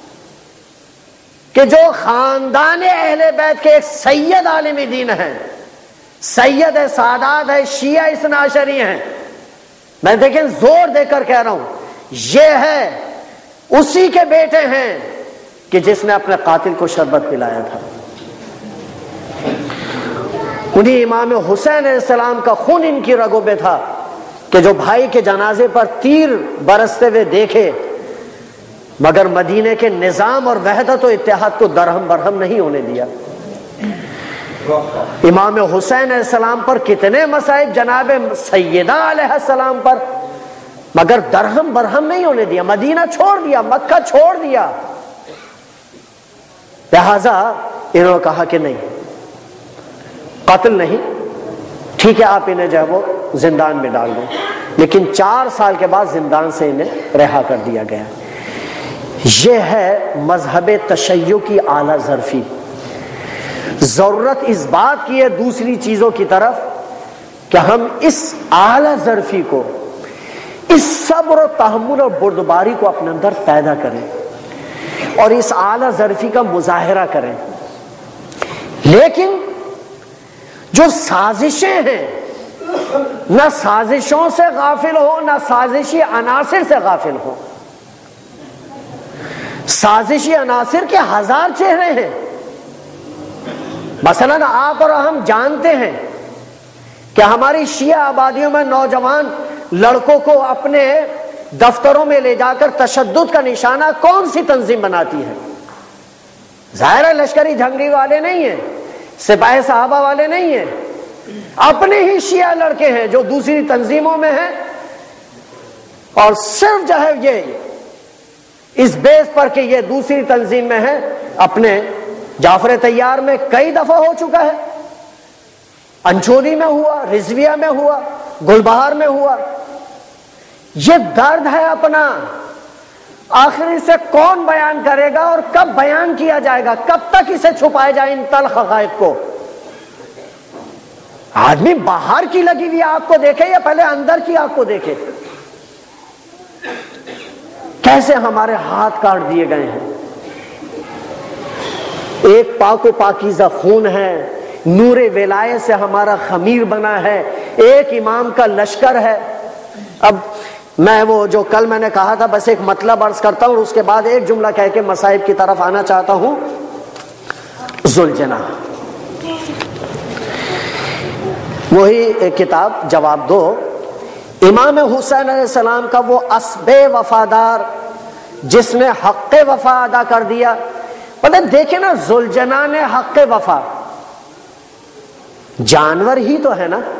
کہ جو خاندان اہل بیت کے ایک سید عالم دین ہیں، سید سادات ہے، شیعہ اثنا عشری ہیں، میں دیکھیں زور دے کر کہہ رہا ہوں، یہ ہے اسی کے بیٹے ہیں کہ جس نے اپنے قاتل کو شربت پلایا تھا۔ انہیں امام حسین علیہ السلام کا خون ان کی رگوں میں تھا کہ جو بھائی کے جنازے پر تیر برستے ہوئے دیکھے، مگر مدینے کے نظام اور وحدت و اتحاد کو درہم برہم نہیں ہونے دیا۔ امام حسین علیہ السلام پر کتنے مصائب، جناب سیدہ علیہ السلام پر، مگر درہم برہم نہیں ہونے دیا، مدینہ چھوڑ دیا، مکہ چھوڑ دیا۔ لہذا انہوں نے کہا کہ نہیں، قتل نہیں، ٹھیک ہے آپ انہیں جو ہے وہ زندان میں ڈال دیں، لیکن 4 سال کے بعد زندان سے انہیں رہا کر دیا گیا۔ یہ ہے مذہب تشیع کی اعلیٰ ظرفی۔ ضرورت اس بات کی ہے دوسری چیزوں کی طرف کہ ہم اس اعلیٰ ظرفی کو، اس صبر و تحمل اور بردباری کو اپنے اندر پیدا کریں اور اس اعلیٰ ظرفی کا مظاہرہ کریں۔ لیکن جو سازشیں ہیں، نہ سازشوں سے غافل ہو، نہ سازشی عناصر سے غافل ہو۔ سازشی عناصر کے 1000 چہرے ہیں۔ مثلا آپ اور ہم جانتے ہیں کہ ہماری شیعہ آبادیوں میں نوجوان لڑکوں کو اپنے دفتروں میں لے جا کر تشدد کا نشانہ کون سی تنظیم بناتی ہے؟ ظاہر ہے لشکری جھنگی والے نہیں ہیں، سپاہی صحابہ والے نہیں ہیں، اپنے ہی شیعہ لڑکے ہیں جو دوسری تنظیموں میں ہیں، اور صرف جو ہے یہ اس بیس پر کہ یہ دوسری تنظیم میں ہے، اپنے جعفر طیار میں کئی دفعہ ہو چکا ہے، انچولی میں ہوا، رضویہ میں ہوا، گلبہار میں ہوا۔ یہ درد ہے اپنا، آخر اسے کون بیان کرے گا اور کب بیان کیا جائے گا؟ کب تک اسے چھپایا جائے ان تلخ حقائق کو؟ آدمی باہر کی لگی ہوئی آگ کو دیکھے یا پہلے اندر کی آگ کو دیکھے؟ کیسے ہمارے ہاتھ کاٹ دیے گئے ہیں. ایک پاک و پاکیزہ خون ہے، نور ولایت سے ہمارا خمیر بنا ہے، ایک امام کا لشکر ہے. اب میں وہ جو کل میں نے کہا تھا بس ایک مطلب عرض کرتا ہوں اور اس کے بعد ایک جملہ کہہ کے مصائب کی طرف آنا چاہتا ہوں. ذوالجناح، وہی کتاب جواب دو. امام حسین علیہ السلام کا وہ اسب وفادار جس نے حق وفا ادا کر دیا. مطلب دیکھیں نا، ذوالجناح نے حق وفا، جانور ہی تو ہے نا،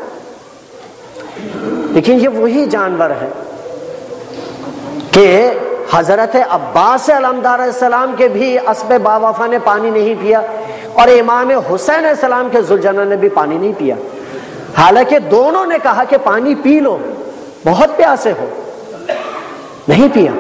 لیکن یہ وہی جانور ہے کہ حضرت عباس علمدار علیہ السلام کے بھی اسب باوفا نے پانی نہیں پیا اور امام حسین علیہ السلام کے ذوالجناح نے بھی پانی نہیں پیا، حالانکہ دونوں نے کہا کہ پانی پی لو، بہت پیاسے ہو، نہیں پیا.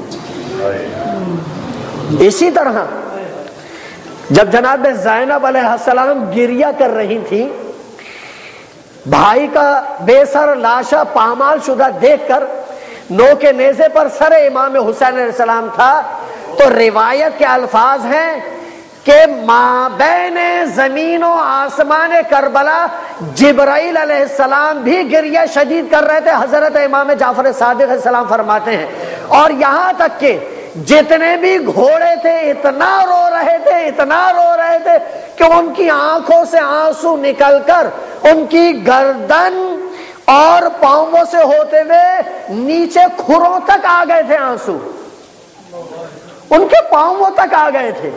اسی طرح جب جناب زینب علیہ السلام گریہ کر رہی تھی، بھائی کا بے سر لاشا پامال شدہ دیکھ کر نو کے نیزے پر سر امام حسین علیہ السلام تھا، تو روایت کے الفاظ ہیں کہ ما بین زمین و آسمان کربلا جبرائیل علیہ السلام بھی گریہ شدید کر رہے تھے. حضرت امام جعفر صادق علیہ السلام فرماتے ہیں، اور یہاں تک کہ جتنے بھی گھوڑے تھے اتنا رو رہے تھے کہ ان کی آنکھوں سے آنسو نکل کر ان کی گردن اور پاؤں سے ہوتے ہوئے نیچے کھروں تک آ گئے تھے. آنسو ان کے پاؤں تک آ گئے تھے.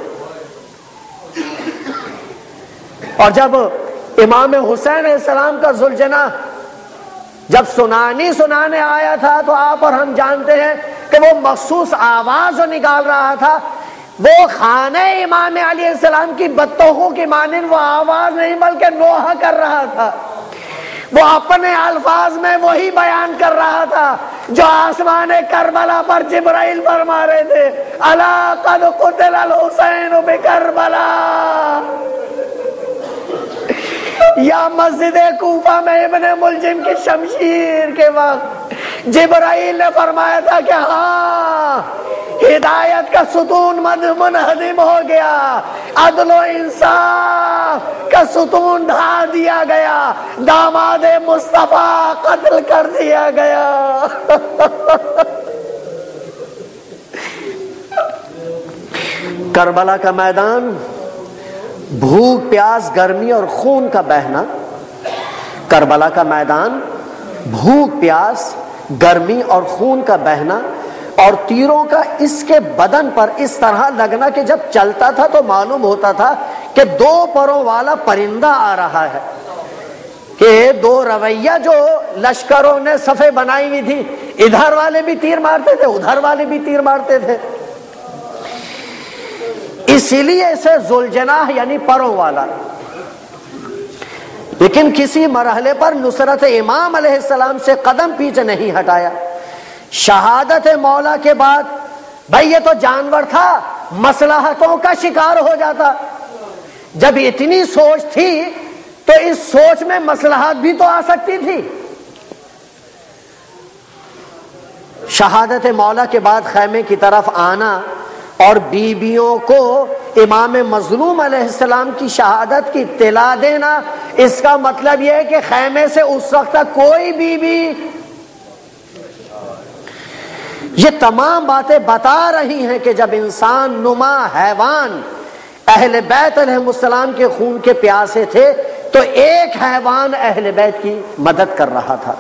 اور جب امام حسین علیہ السلام کا ذوالجناح جب سنانے آیا تھا تو آپ اور ہم جانتے ہیں کہ وہ مخصوص آواز جو نکال رہا تھا وہ خانہ امام علیہ السلام کی بطخوں کی مانند وہ آواز نہیں بلکہ نوحہ کر رہا تھا. وہ اپنے الفاظ میں وہی بیان کر رہا تھا جو آسمان کربلا پر جبرائیل فرما رہے تھے، الا قد قتل الحسین بکربلا. یا مسجد کوفہ میں ابن ملجم کی شمشیر کے وقت جبرائیل نے فرمایا تھا کہ ہاں ہدایت کا ستون منہدم ہو گیا، عدل و انصاف کا ستون ڈھا دیا گیا، داماد مصطفیٰ قتل کر دیا گیا. کربلا کا میدان، بھوک پیاس گرمی اور خون کا بہنا. کربلا کا میدان، بھوک پیاس گرمی اور خون کا بہنا، اور تیروں کا اس کے بدن پر اس طرح لگنا کہ جب چلتا تھا تو معلوم ہوتا تھا کہ دو پروں والا پرندہ آ رہا ہے. کہ دو رویہ جو لشکروں نے صفیں بنائی ہوئی تھی، ادھر والے بھی تیر مارتے تھے ادھر والے بھی تیر مارتے تھے، اسی لیے اسے ذوالجناح یعنی پروں والا. لیکن کسی مرحلے پر نصرت امام علیہ السلام سے قدم پیچھے نہیں ہٹایا. شہادت مولا کے بعد بھائی یہ تو جانور تھا، مصلحتوں کا شکار ہو جاتا. جب اتنی سوچ تھی تو اس سوچ میں مصلحت بھی تو آ سکتی تھی. شہادت مولا کے بعد خیمے کی طرف آنا اور بیویوں کو امام مظلوم علیہ السلام کی شہادت کی اطلاع دینا، اس کا مطلب یہ ہے کہ خیمے سے اس وقت تک کوئی بیوی، یہ تمام باتیں بتا رہی ہیں کہ جب انسان نما حیوان اہل بیت علیہ السلام کے خون کے پیاسے تھے تو ایک حیوان اہل بیت کی مدد کر رہا تھا.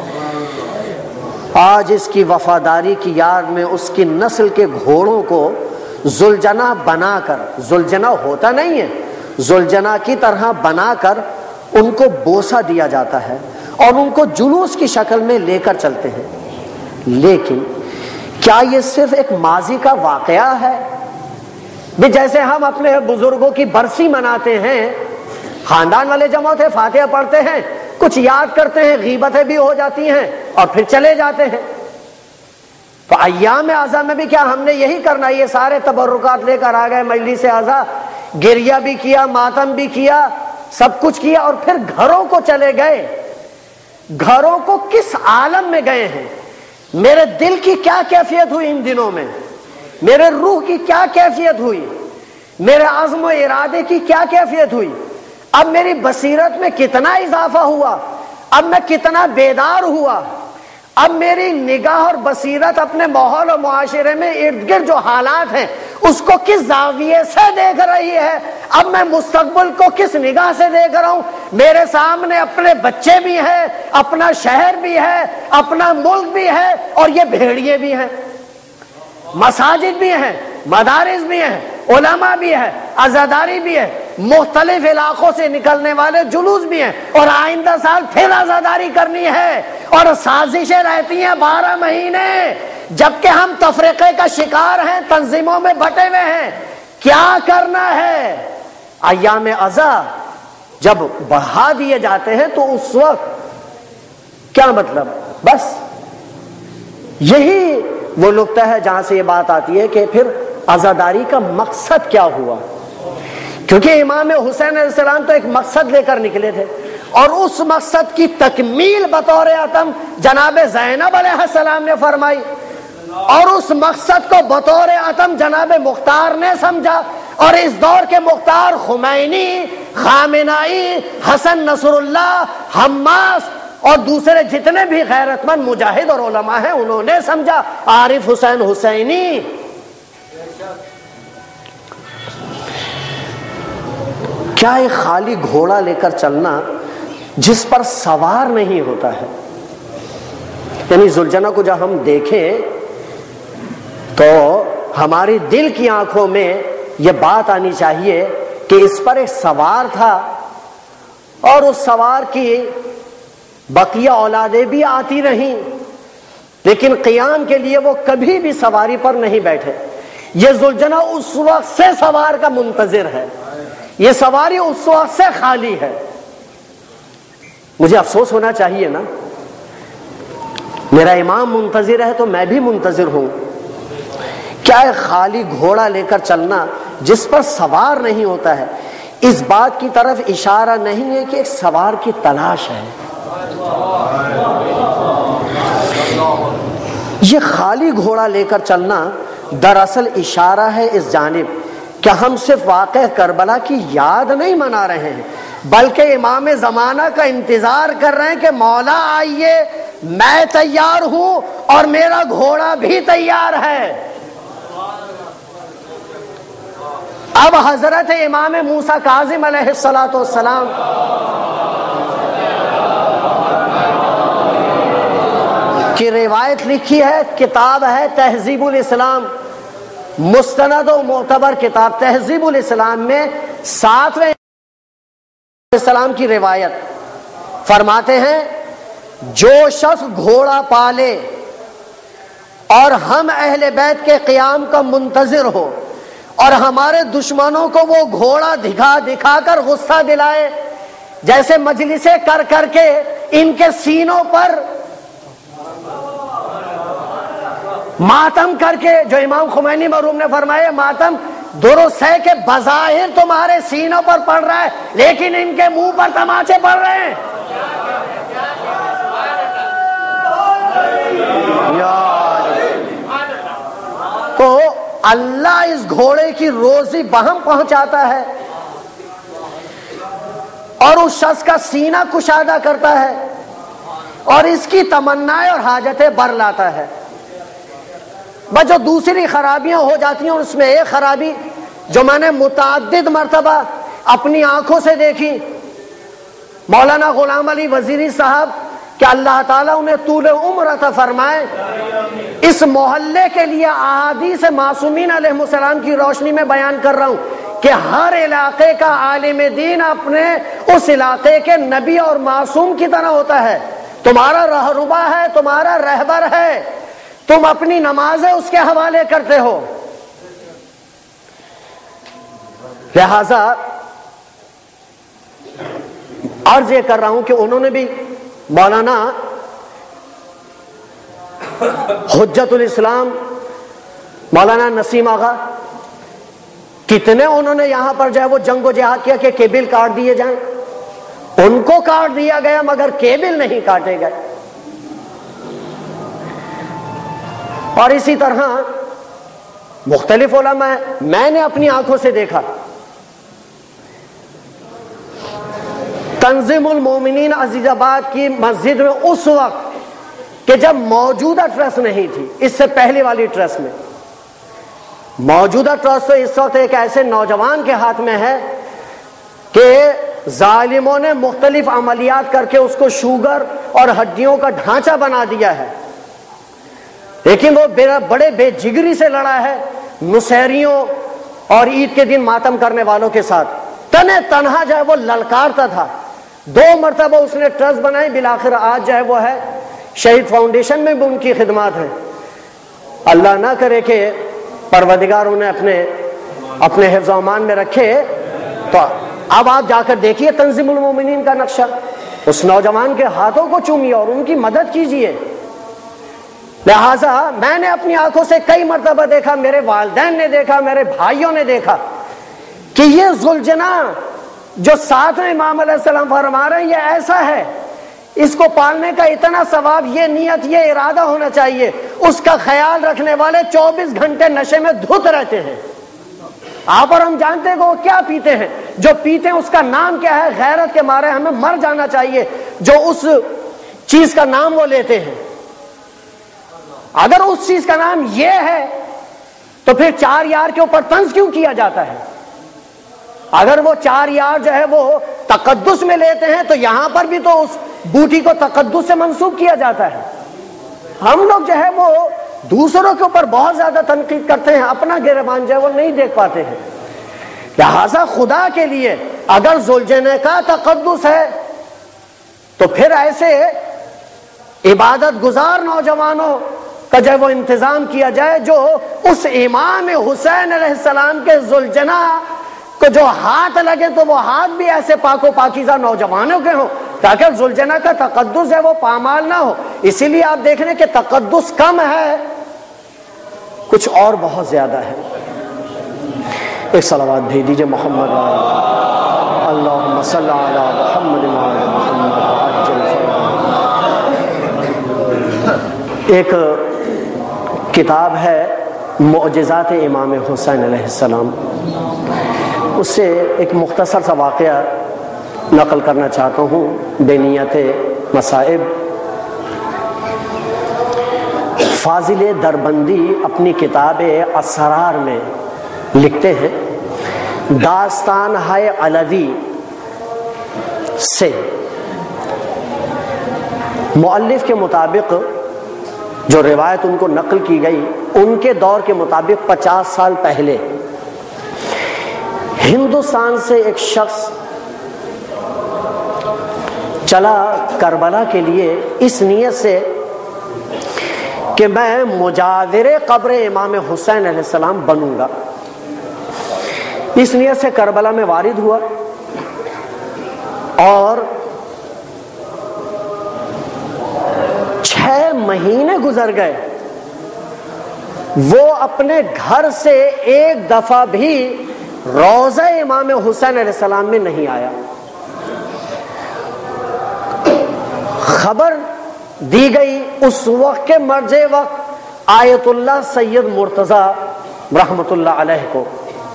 آج اس کی وفاداری کی یاد میں اس کی نسل کے گھوڑوں کو ذوالجناح بنا کر، ذوالجناح ہوتا نہیں ہے، ذوالجناح کی طرح بنا کر ان کو بوسہ دیا جاتا ہے اور ان کو جلوس کی شکل میں لے کر چلتے ہیں. لیکن کیا یہ صرف ایک ماضی کا واقعہ ہے؟ بھی جیسے ہم اپنے بزرگوں کی برسی مناتے ہیں، خاندان والے جمع ہوتے ہیں، فاتحہ پڑھتے ہیں، کچھ یاد کرتے ہیں، غیبتیں بھی ہو جاتی ہیں اور پھر چلے جاتے ہیں. تو ایام اعضا میں بھی کیا ہم نے یہی کرنا؟ یہ سارے تبرکات لے کر آ گئے مجلس اعضا، گریہ بھی کیا، ماتم بھی کیا، سب کچھ کیا، اور پھر گھروں کو چلے گئے۔ گھروں کو کس عالم میں گئے ہیں؟ میرے دل کی کیا کیفیت ہوئی ان دنوں میں؟ میرے روح کی کیا کیفیت ہوئی؟ میرے عزم و ارادے کی کیا کیفیت ہوئی؟ اب میری بصیرت میں کتنا اضافہ ہوا؟ اب میں کتنا بیدار ہوا؟ اب میری نگاہ اور بصیرت اپنے ماحول و معاشرے میں ارد گرد جو حالات ہیں اس کو کس زاویے سے دیکھ رہی ہے؟ اب میں مستقبل کو کس نگاہ سے دیکھ رہا ہوں؟ میرے سامنے اپنے بچے بھی ہیں، اپنا شہر بھی ہے، اپنا ملک بھی ہے، اور یہ بھیڑیے بھی ہیں، مساجد بھی ہیں، مدارس بھی ہیں، علماء بھی ہے، عزاداری بھی ہے، مختلف علاقوں سے نکلنے والے جلوس بھی ہیں، اور آئندہ سال پھر عزاداری کرنی ہے، اور سازشیں رہتی ہیں 12 مہینے، جبکہ ہم تفرقے کا شکار ہیں، تنظیموں میں بٹے ہوئے ہیں۔ کیا کرنا ہے؟ ایام عزا جب بڑھا دیے جاتے ہیں تو اس وقت کیا مطلب؟ بس یہی وہ نقطہ ہے جہاں سے یہ بات آتی ہے کہ پھر عزاداری کا مقصد کیا ہوا؟ کیونکہ امام حسین علیہ السلام تو ایک مقصد لے کر نکلے تھے، اور اس مقصد کی تکمیل بطور اتم جناب زینب علیہ السلام نے فرمائی، اور اس مقصد کو بطور اتم جناب مختار نے سمجھا، اور اس دور کے مختار خمینی، خامنائی، حسن نصر اللہ، حماس اور دوسرے جتنے بھی غیرت مند مجاہد اور علماء ہیں انہوں نے سمجھا، عارف حسین حسینی۔ کیا ایک خالی گھوڑا لے کر چلنا جس پر سوار نہیں ہوتا ہے؟ یعنی ذوالجنہ کو جب ہم دیکھیں تو ہماری دل کی آنکھوں میں یہ بات آنی چاہیے کہ اس پر ایک سوار تھا، اور اس سوار کی بقیہ اولادیں بھی آتی رہیں، لیکن قیام کے لیے وہ کبھی بھی سواری پر نہیں بیٹھے۔ یہ ذوالجنہ اس وقت سے سوار کا منتظر ہے، یہ سواری اس وقت سے خالی ہے۔ مجھے افسوس ہونا چاہیے نا، میرا امام منتظر ہے تو میں بھی منتظر ہوں۔ کیا ہے خالی گھوڑا لے کر چلنا جس پر سوار نہیں ہوتا ہے؟ اس بات کی طرف اشارہ نہیں ہے کہ ایک سوار کی تلاش ہے۔ یہ خالی گھوڑا لے کر چلنا دراصل اشارہ ہے اس جانب کہ ہم صرف واقعہ کربلا کی یاد نہیں منا رہے ہیں، بلکہ امام زمانہ کا انتظار کر رہے ہیں کہ مولا آئیے، میں تیار ہوں اور میرا گھوڑا بھی تیار ہے۔ اب حضرت امام موسیٰ کاظم علیہ السلام کی روایت لکھی ہے، کتاب ہے تہذیب الاسلام، مستند و معتبر کتاب تہذیب الاسلام میں 7ویں السلام کی روایت فرماتے ہیں، جو شخص گھوڑا پالے اور ہم اہل بیت کے قیام کا منتظر ہو، اور ہمارے دشمنوں کو وہ گھوڑا دکھا دکھا کر غصہ دلائے، جیسے مجلسیں کر کر کے ان کے سینوں پر ماتم کر کے، جو امام خمینی مرحوم نے فرمایا ماتم درست ہے کہ بظاہر تمہارے سینوں پر پڑ رہا ہے لیکن ان کے منہ پر تماچے پڑ رہے ہیں۔ تو اللہ اس گھوڑے کی روزی بہم پہنچاتا ہے اور اس شخص کا سینہ کشادہ کرتا ہے اور اس کی تمنائیں اور حاجتیں بر لاتا ہے۔ بس جو دوسری خرابیاں ہو جاتی ہیں، اس میں ایک خرابی جو میں نے متعدد مرتبہ اپنی آنکھوں سے دیکھی، مولانا غلام علی وزیری صاحب کہ اللہ تعالیٰ انہیں طول عمر عطا فرمائے، اس محلے کے لیے احادیث معصومین علیہ السلام کی روشنی میں بیان کر رہا ہوں کہ ہر علاقے کا عالم دین اپنے اس علاقے کے نبی اور معصوم کی طرح ہوتا ہے، تمہارا رہنما ہے، تمہارا رہبر ہے، تم اپنی نمازیں اس کے حوالے کرتے ہو۔ لہذا عرض یہ کر رہا ہوں کہ انہوں نے بھی مولانا حجت الاسلام مولانا نسیم آغا، کتنے انہوں نے یہاں پر جو ہے وہ جنگ و جہاد کیا کہ کیبل کاٹ دیے جائیں، ان کو کاٹ دیا گیا مگر کیبل نہیں کاٹے گئے. اور اسی طرح مختلف علماء، میں نے اپنی آنکھوں سے دیکھا تنظیم المومنین عزیز آباد کی مسجد میں اس وقت کہ جب موجودہ ٹرسٹ نہیں تھی، اس سے پہلے والی ٹرسٹ میں، موجودہ ٹرسٹ تو اس وقت ایک ایسے نوجوان کے ہاتھ میں ہے کہ ظالموں نے مختلف عملیات کر کے اس کو شوگر اور ہڈیوں کا ڈھانچہ بنا دیا ہے، لیکن وہ بڑے بے جگری سے لڑا ہے نصیریوں اور عید کے دن ماتم کرنے والوں کے ساتھ، تنے تنہا جو ہے وہ للکارتا تھا. 2 مرتبہ اس نے ٹرسٹ بنائی، بالآخر آج جو ہے وہ ہے شہید فاؤنڈیشن میں بھی ان کی خدمات ہیں. اللہ نہ کرے کہ پروردگار انہیں اپنے حفظ و امان میں رکھے. تو اب آپ جا کر دیکھیے تنظیم المومنین کا نقشہ، اس نوجوان کے ہاتھوں کو چومیے اور ان کی مدد کیجیے. لہٰذا میں نے اپنی آنکھوں سے کئی مرتبہ دیکھا، میرے والدین نے دیکھا، میرے بھائیوں نے دیکھا کہ یہ ذوالجناح جو ساتھ میں امام علیہ السلام فرما رہے ہیں یہ ایسا ہے، اس کو پالنے کا اتنا ثواب، یہ نیت، یہ ارادہ ہونا چاہیے. اس کا خیال رکھنے والے 24 گھنٹے نشے میں دھت رہتے ہیں. آپ اور ہم جانتے ہیں کہ وہ کیا پیتے ہیں، جو پیتے ہیں اس کا نام کیا ہے. غیرت کے مارے ہمیں مر جانا چاہیے جو اس چیز کا نام وہ لیتے ہیں. اگر اس چیز کا نام یہ ہے تو پھر 4 یار کے اوپر طنز کیوں کیا جاتا ہے؟ اگر وہ 4 یار جو ہے وہ تقدس میں لیتے ہیں تو یہاں پر بھی تو اس بوٹی کو تقدس سے منسوب کیا جاتا ہے. ہم لوگ جو ہے وہ دوسروں کے اوپر بہت زیادہ تنقید کرتے ہیں، اپنا گریبان جو ہے وہ نہیں دیکھ پاتے ہیں. لہذا خدا کے لیے اگر ذوالجناح کا تقدس ہے تو پھر ایسے عبادت گزار نوجوانوں کا جو ہے وہ انتظام کیا جائے جو اس امام حسین علیہ السلام کے ذوالجناح کو جو ہاتھ لگے تو وہ ہاتھ بھی ایسے پاک و پاکیزہ نوجوانوں کے ہوں تاکہ ذوالجناح کا تقدس ہے وہ پامال نہ ہو. اسی لیے آپ دیکھ رہے ہیں کہ تقدس کم ہے، کچھ اور بہت زیادہ ہے. ایک صلوات بھیج دیجیے محمد اللہم صلی علی محمد وعلی محمد عجل فرج. ایک کتاب ہے معجزات امام حسین علیہ السلام، اس سے ایک مختصر سا واقعہ نقل کرنا چاہتا ہوں بے نیت مصائب. فاضل دربندی اپنی کتاب اسرار میں لکھتے ہیں داستان ہے علوی سے مؤلف کے مطابق جو روایت ان کو نقل کی گئی ان کے دور کے مطابق 50 سال پہلے ہندوستان سے ایک شخص چلا کربلا کے لیے اس نیت سے کہ میں مجاور قبر امام حسین علیہ السلام بنوں گا. اس نیت سے کربلا میں وارد ہوا اور 6 مہینے گزر گئے، وہ اپنے گھر سے ایک دفعہ بھی روضہ امام حسین علیہ السلام میں نہیں آیا. خبر دی گئی اس وقت کے مرجع وقت آیت اللہ سید مرتضیٰ رحمت اللہ علیہ کو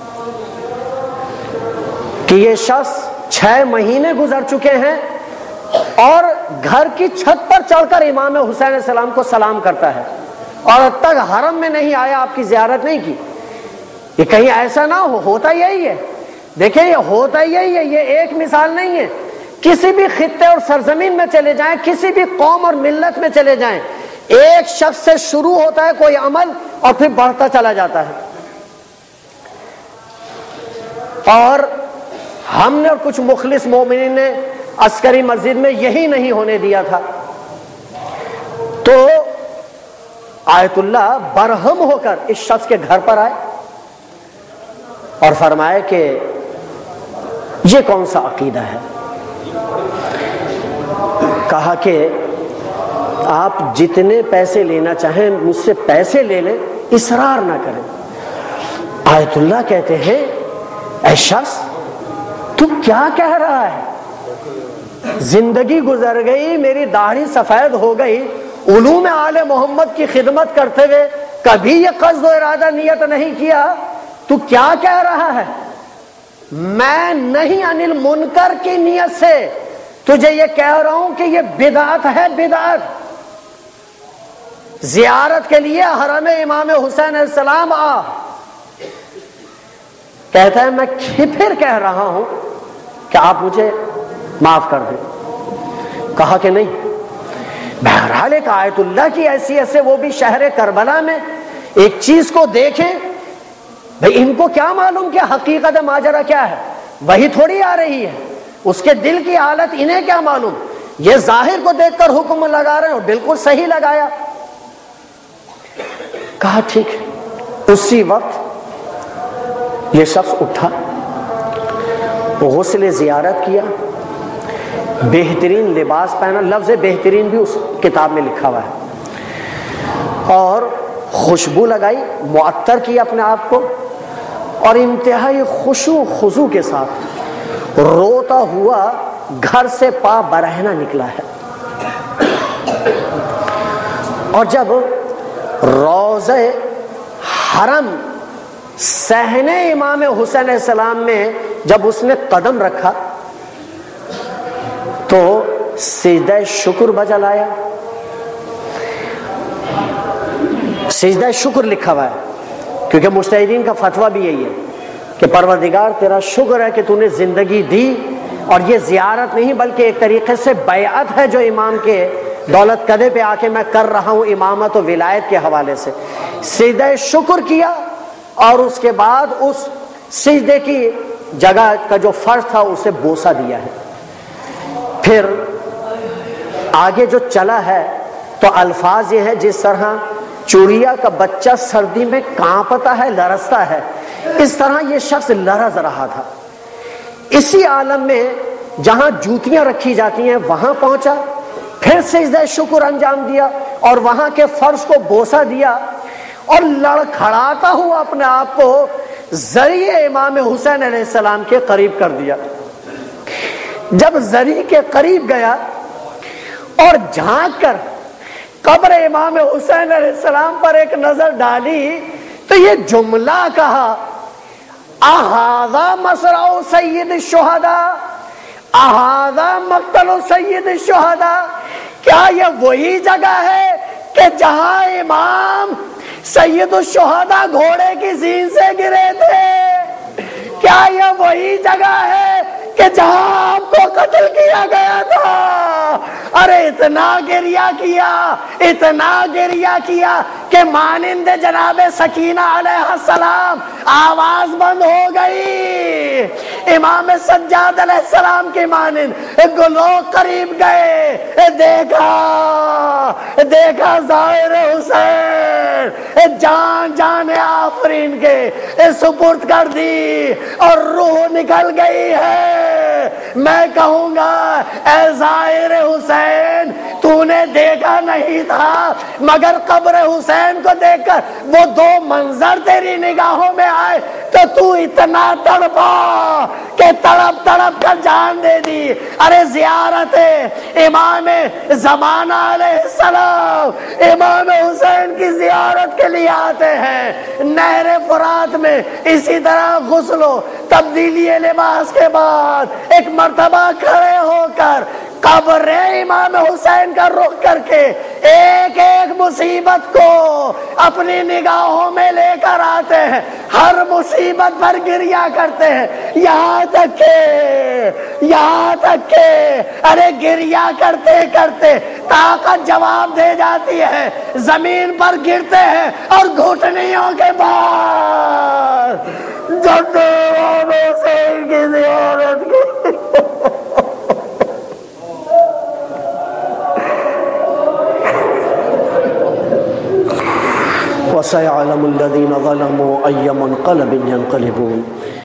کہ یہ شخص 6 مہینے گزر چکے ہیں اور گھر کی چھت پر چڑھ کر امام حسین علیہ السلام کو سلام کرتا ہے اور اب تک حرم میں نہیں آیا، آپ کی زیارت نہیں کی. یہ کہیں ایسا نہ ہو، ہوتا یہی ہے. دیکھیں یہ ہوتا یہی ہے، یہ ایک مثال نہیں ہے. کسی بھی خطے اور سرزمین میں چلے جائیں، کسی بھی قوم اور ملت میں چلے جائیں، ایک شخص سے شروع ہوتا ہے کوئی عمل اور پھر بڑھتا چلا جاتا ہے. اور ہم نے اور کچھ مخلص مومنین نے عسکری مسجد میں یہی نہیں ہونے دیا تھا. تو آیت اللہ برہم ہو کر اس شخص کے گھر پر آئے اور فرمائے کہ یہ کون سا عقیدہ ہے. کہا کہ آپ جتنے پیسے لینا چاہیں مجھ سے پیسے لے لیں، اصرار نہ کریں۔ آیت اللہ کہتے ہیں اے شخص تو کیا کہہ رہا ہے؟ زندگی گزر گئی، میری داڑھی سفید ہو گئی، علوم آل محمد کی خدمت کرتے ہوئے کبھی یہ قصد و ارادہ نیت نہیں کیا، تو کیا کہہ رہا ہے؟ میں نہیں عن المنکر کی نیت سے تجھے یہ کہہ رہا ہوں کہ یہ بدعت ہے، بدعت۔ زیارت کے لیے حرم امام حسین علیہ السلام آ، کہتا ہے میں پھر کہہ رہا ہوں کہ آپ مجھے معاف کر دیں۔ کہا کہ نہیں۔ بہرحال ایک آیت اللہ کی حیثیت سے وہ بھی شہر کربلا میں ایک چیز کو دیکھیں، بھئی ان کو کیا معلوم کہ حقیقت ماجرا کیا ہے؟ وہی تھوڑی آ رہی ہے، اس کے دل کی حالت انہیں کیا معلوم؟ یہ ظاہر کو دیکھ کر حکم لگا رہے ہیں، اور بالکل صحیح لگایا۔ کہا ٹھیک ہے۔ اسی وقت یہ شخص اٹھا، غسل زیارت کیا، بہترین لباس پہنا، لفظ بہترین بھی اس کتاب میں لکھا ہوا ہے، اور خوشبو لگائی، معطر کیا اپنے آپ کو، اور انتہائی خشوع خضوع کے ساتھ روتا ہوا گھر سے پا برہنہ نکلا ہے۔ اور جب روضہ حرم صحن امام حسین علیہ السلام میں جب اس نے قدم رکھا تو سجدہ شکر بجا لایا۔ سجدہ شکر لکھا ہوا ہے، کیونکہ مجتہدین کا فتویٰ بھی یہی ہے کہ پروردگار تیرا شکر ہے کہ تو نے زندگی دی، اور یہ زیارت نہیں بلکہ ایک طریقے سے بیعت ہے جو امام کے دولت قدے پہ آ کے میں کر رہا ہوں امامت و ولایت کے حوالے سے۔ سجدہ شکر کیا، اور اس کے بعد اس سجدے کی جگہ کا جو فرض تھا اسے بوسہ دیا ہے۔ پھر آگے جو چلا ہے تو الفاظ یہ ہیں جس طرح چڑیا کا بچہ سردی میں کانپتا ہے، لرزتا ہے، اس طرح یہ شخص لرز رہا تھا۔ اسی عالم میں جہاں جوتیاں رکھی جاتی ہیں وہاں پہنچا، پھر سجدہ شکر انجام دیا، اور وہاں کے فرش کو بوسہ دیا، اور لڑکھڑاتا ہوا اپنے آپ کو ذریعہ امام حسین علیہ السلام کے قریب کر دیا۔ جب ذریعہ کے قریب گیا اور جھانک کر قبر امام حسین علیہ السلام پر ایک نظر ڈالی تو یہ جملہ کہا، اہذا مصرع سید الشہداء، اہذا مقتل سید الشہداء، کیا یہ وہی جگہ ہے کہ جہاں امام سید الشہداء گھوڑے کی زین سے گرے تھے؟ کیا یہ وہی جگہ ہے کہ جہاں آپ کو قتل کیا گیا تھا؟ ارے اتنا گریہ کیا، اتنا گریہ کیا کہ مانند جناب سکینہ علیہ السلام آواز بند ہو گئی۔ امام سجاد علیہ السلام کی مانند لوگ قریب گئے، دیکھا ظاہر حسین جان جان آفرین کے سپرد کر دی اور روح نکل گئی ہے۔ میں کہوں گا اے ظاہر حسین، تو نے دیکھا نہیں تھا مگر قبر حسین کو دیکھ کر وہ دو منظر تیری نگاہوں میں آئے تو اتنا تڑپا کہ تڑپ تڑپ کر جان دے دی۔ ارے زیارت امام زمانہ علیہ السلام امام حسین کی زیارت کے لیے آتے ہیں نہر فرات میں، اسی طرح غسل و تبدیلی لباس کے بعد ایک مرتبہ کھڑے ہو کر قبر امام حسین کا رخ کر کے ایک ایک مصیبت کو اپنی نگاہوں میں لے کر آتے ہیں، ہر مصیبت پر گریہ کرتے ہیں، یہاں تک کہ ارے گریہ کرتے کرتے طاقت جواب دے جاتی ہے، زمین پر گرتے ہیں اور گھٹنیوں کے بعد امام حسین کی زیارت کی وَسَيَعْلَمُ الَّذِينَ ظَلَمُوا أَيَّ مُنْقَلَبٍ يَنْقَلِبُونَ۔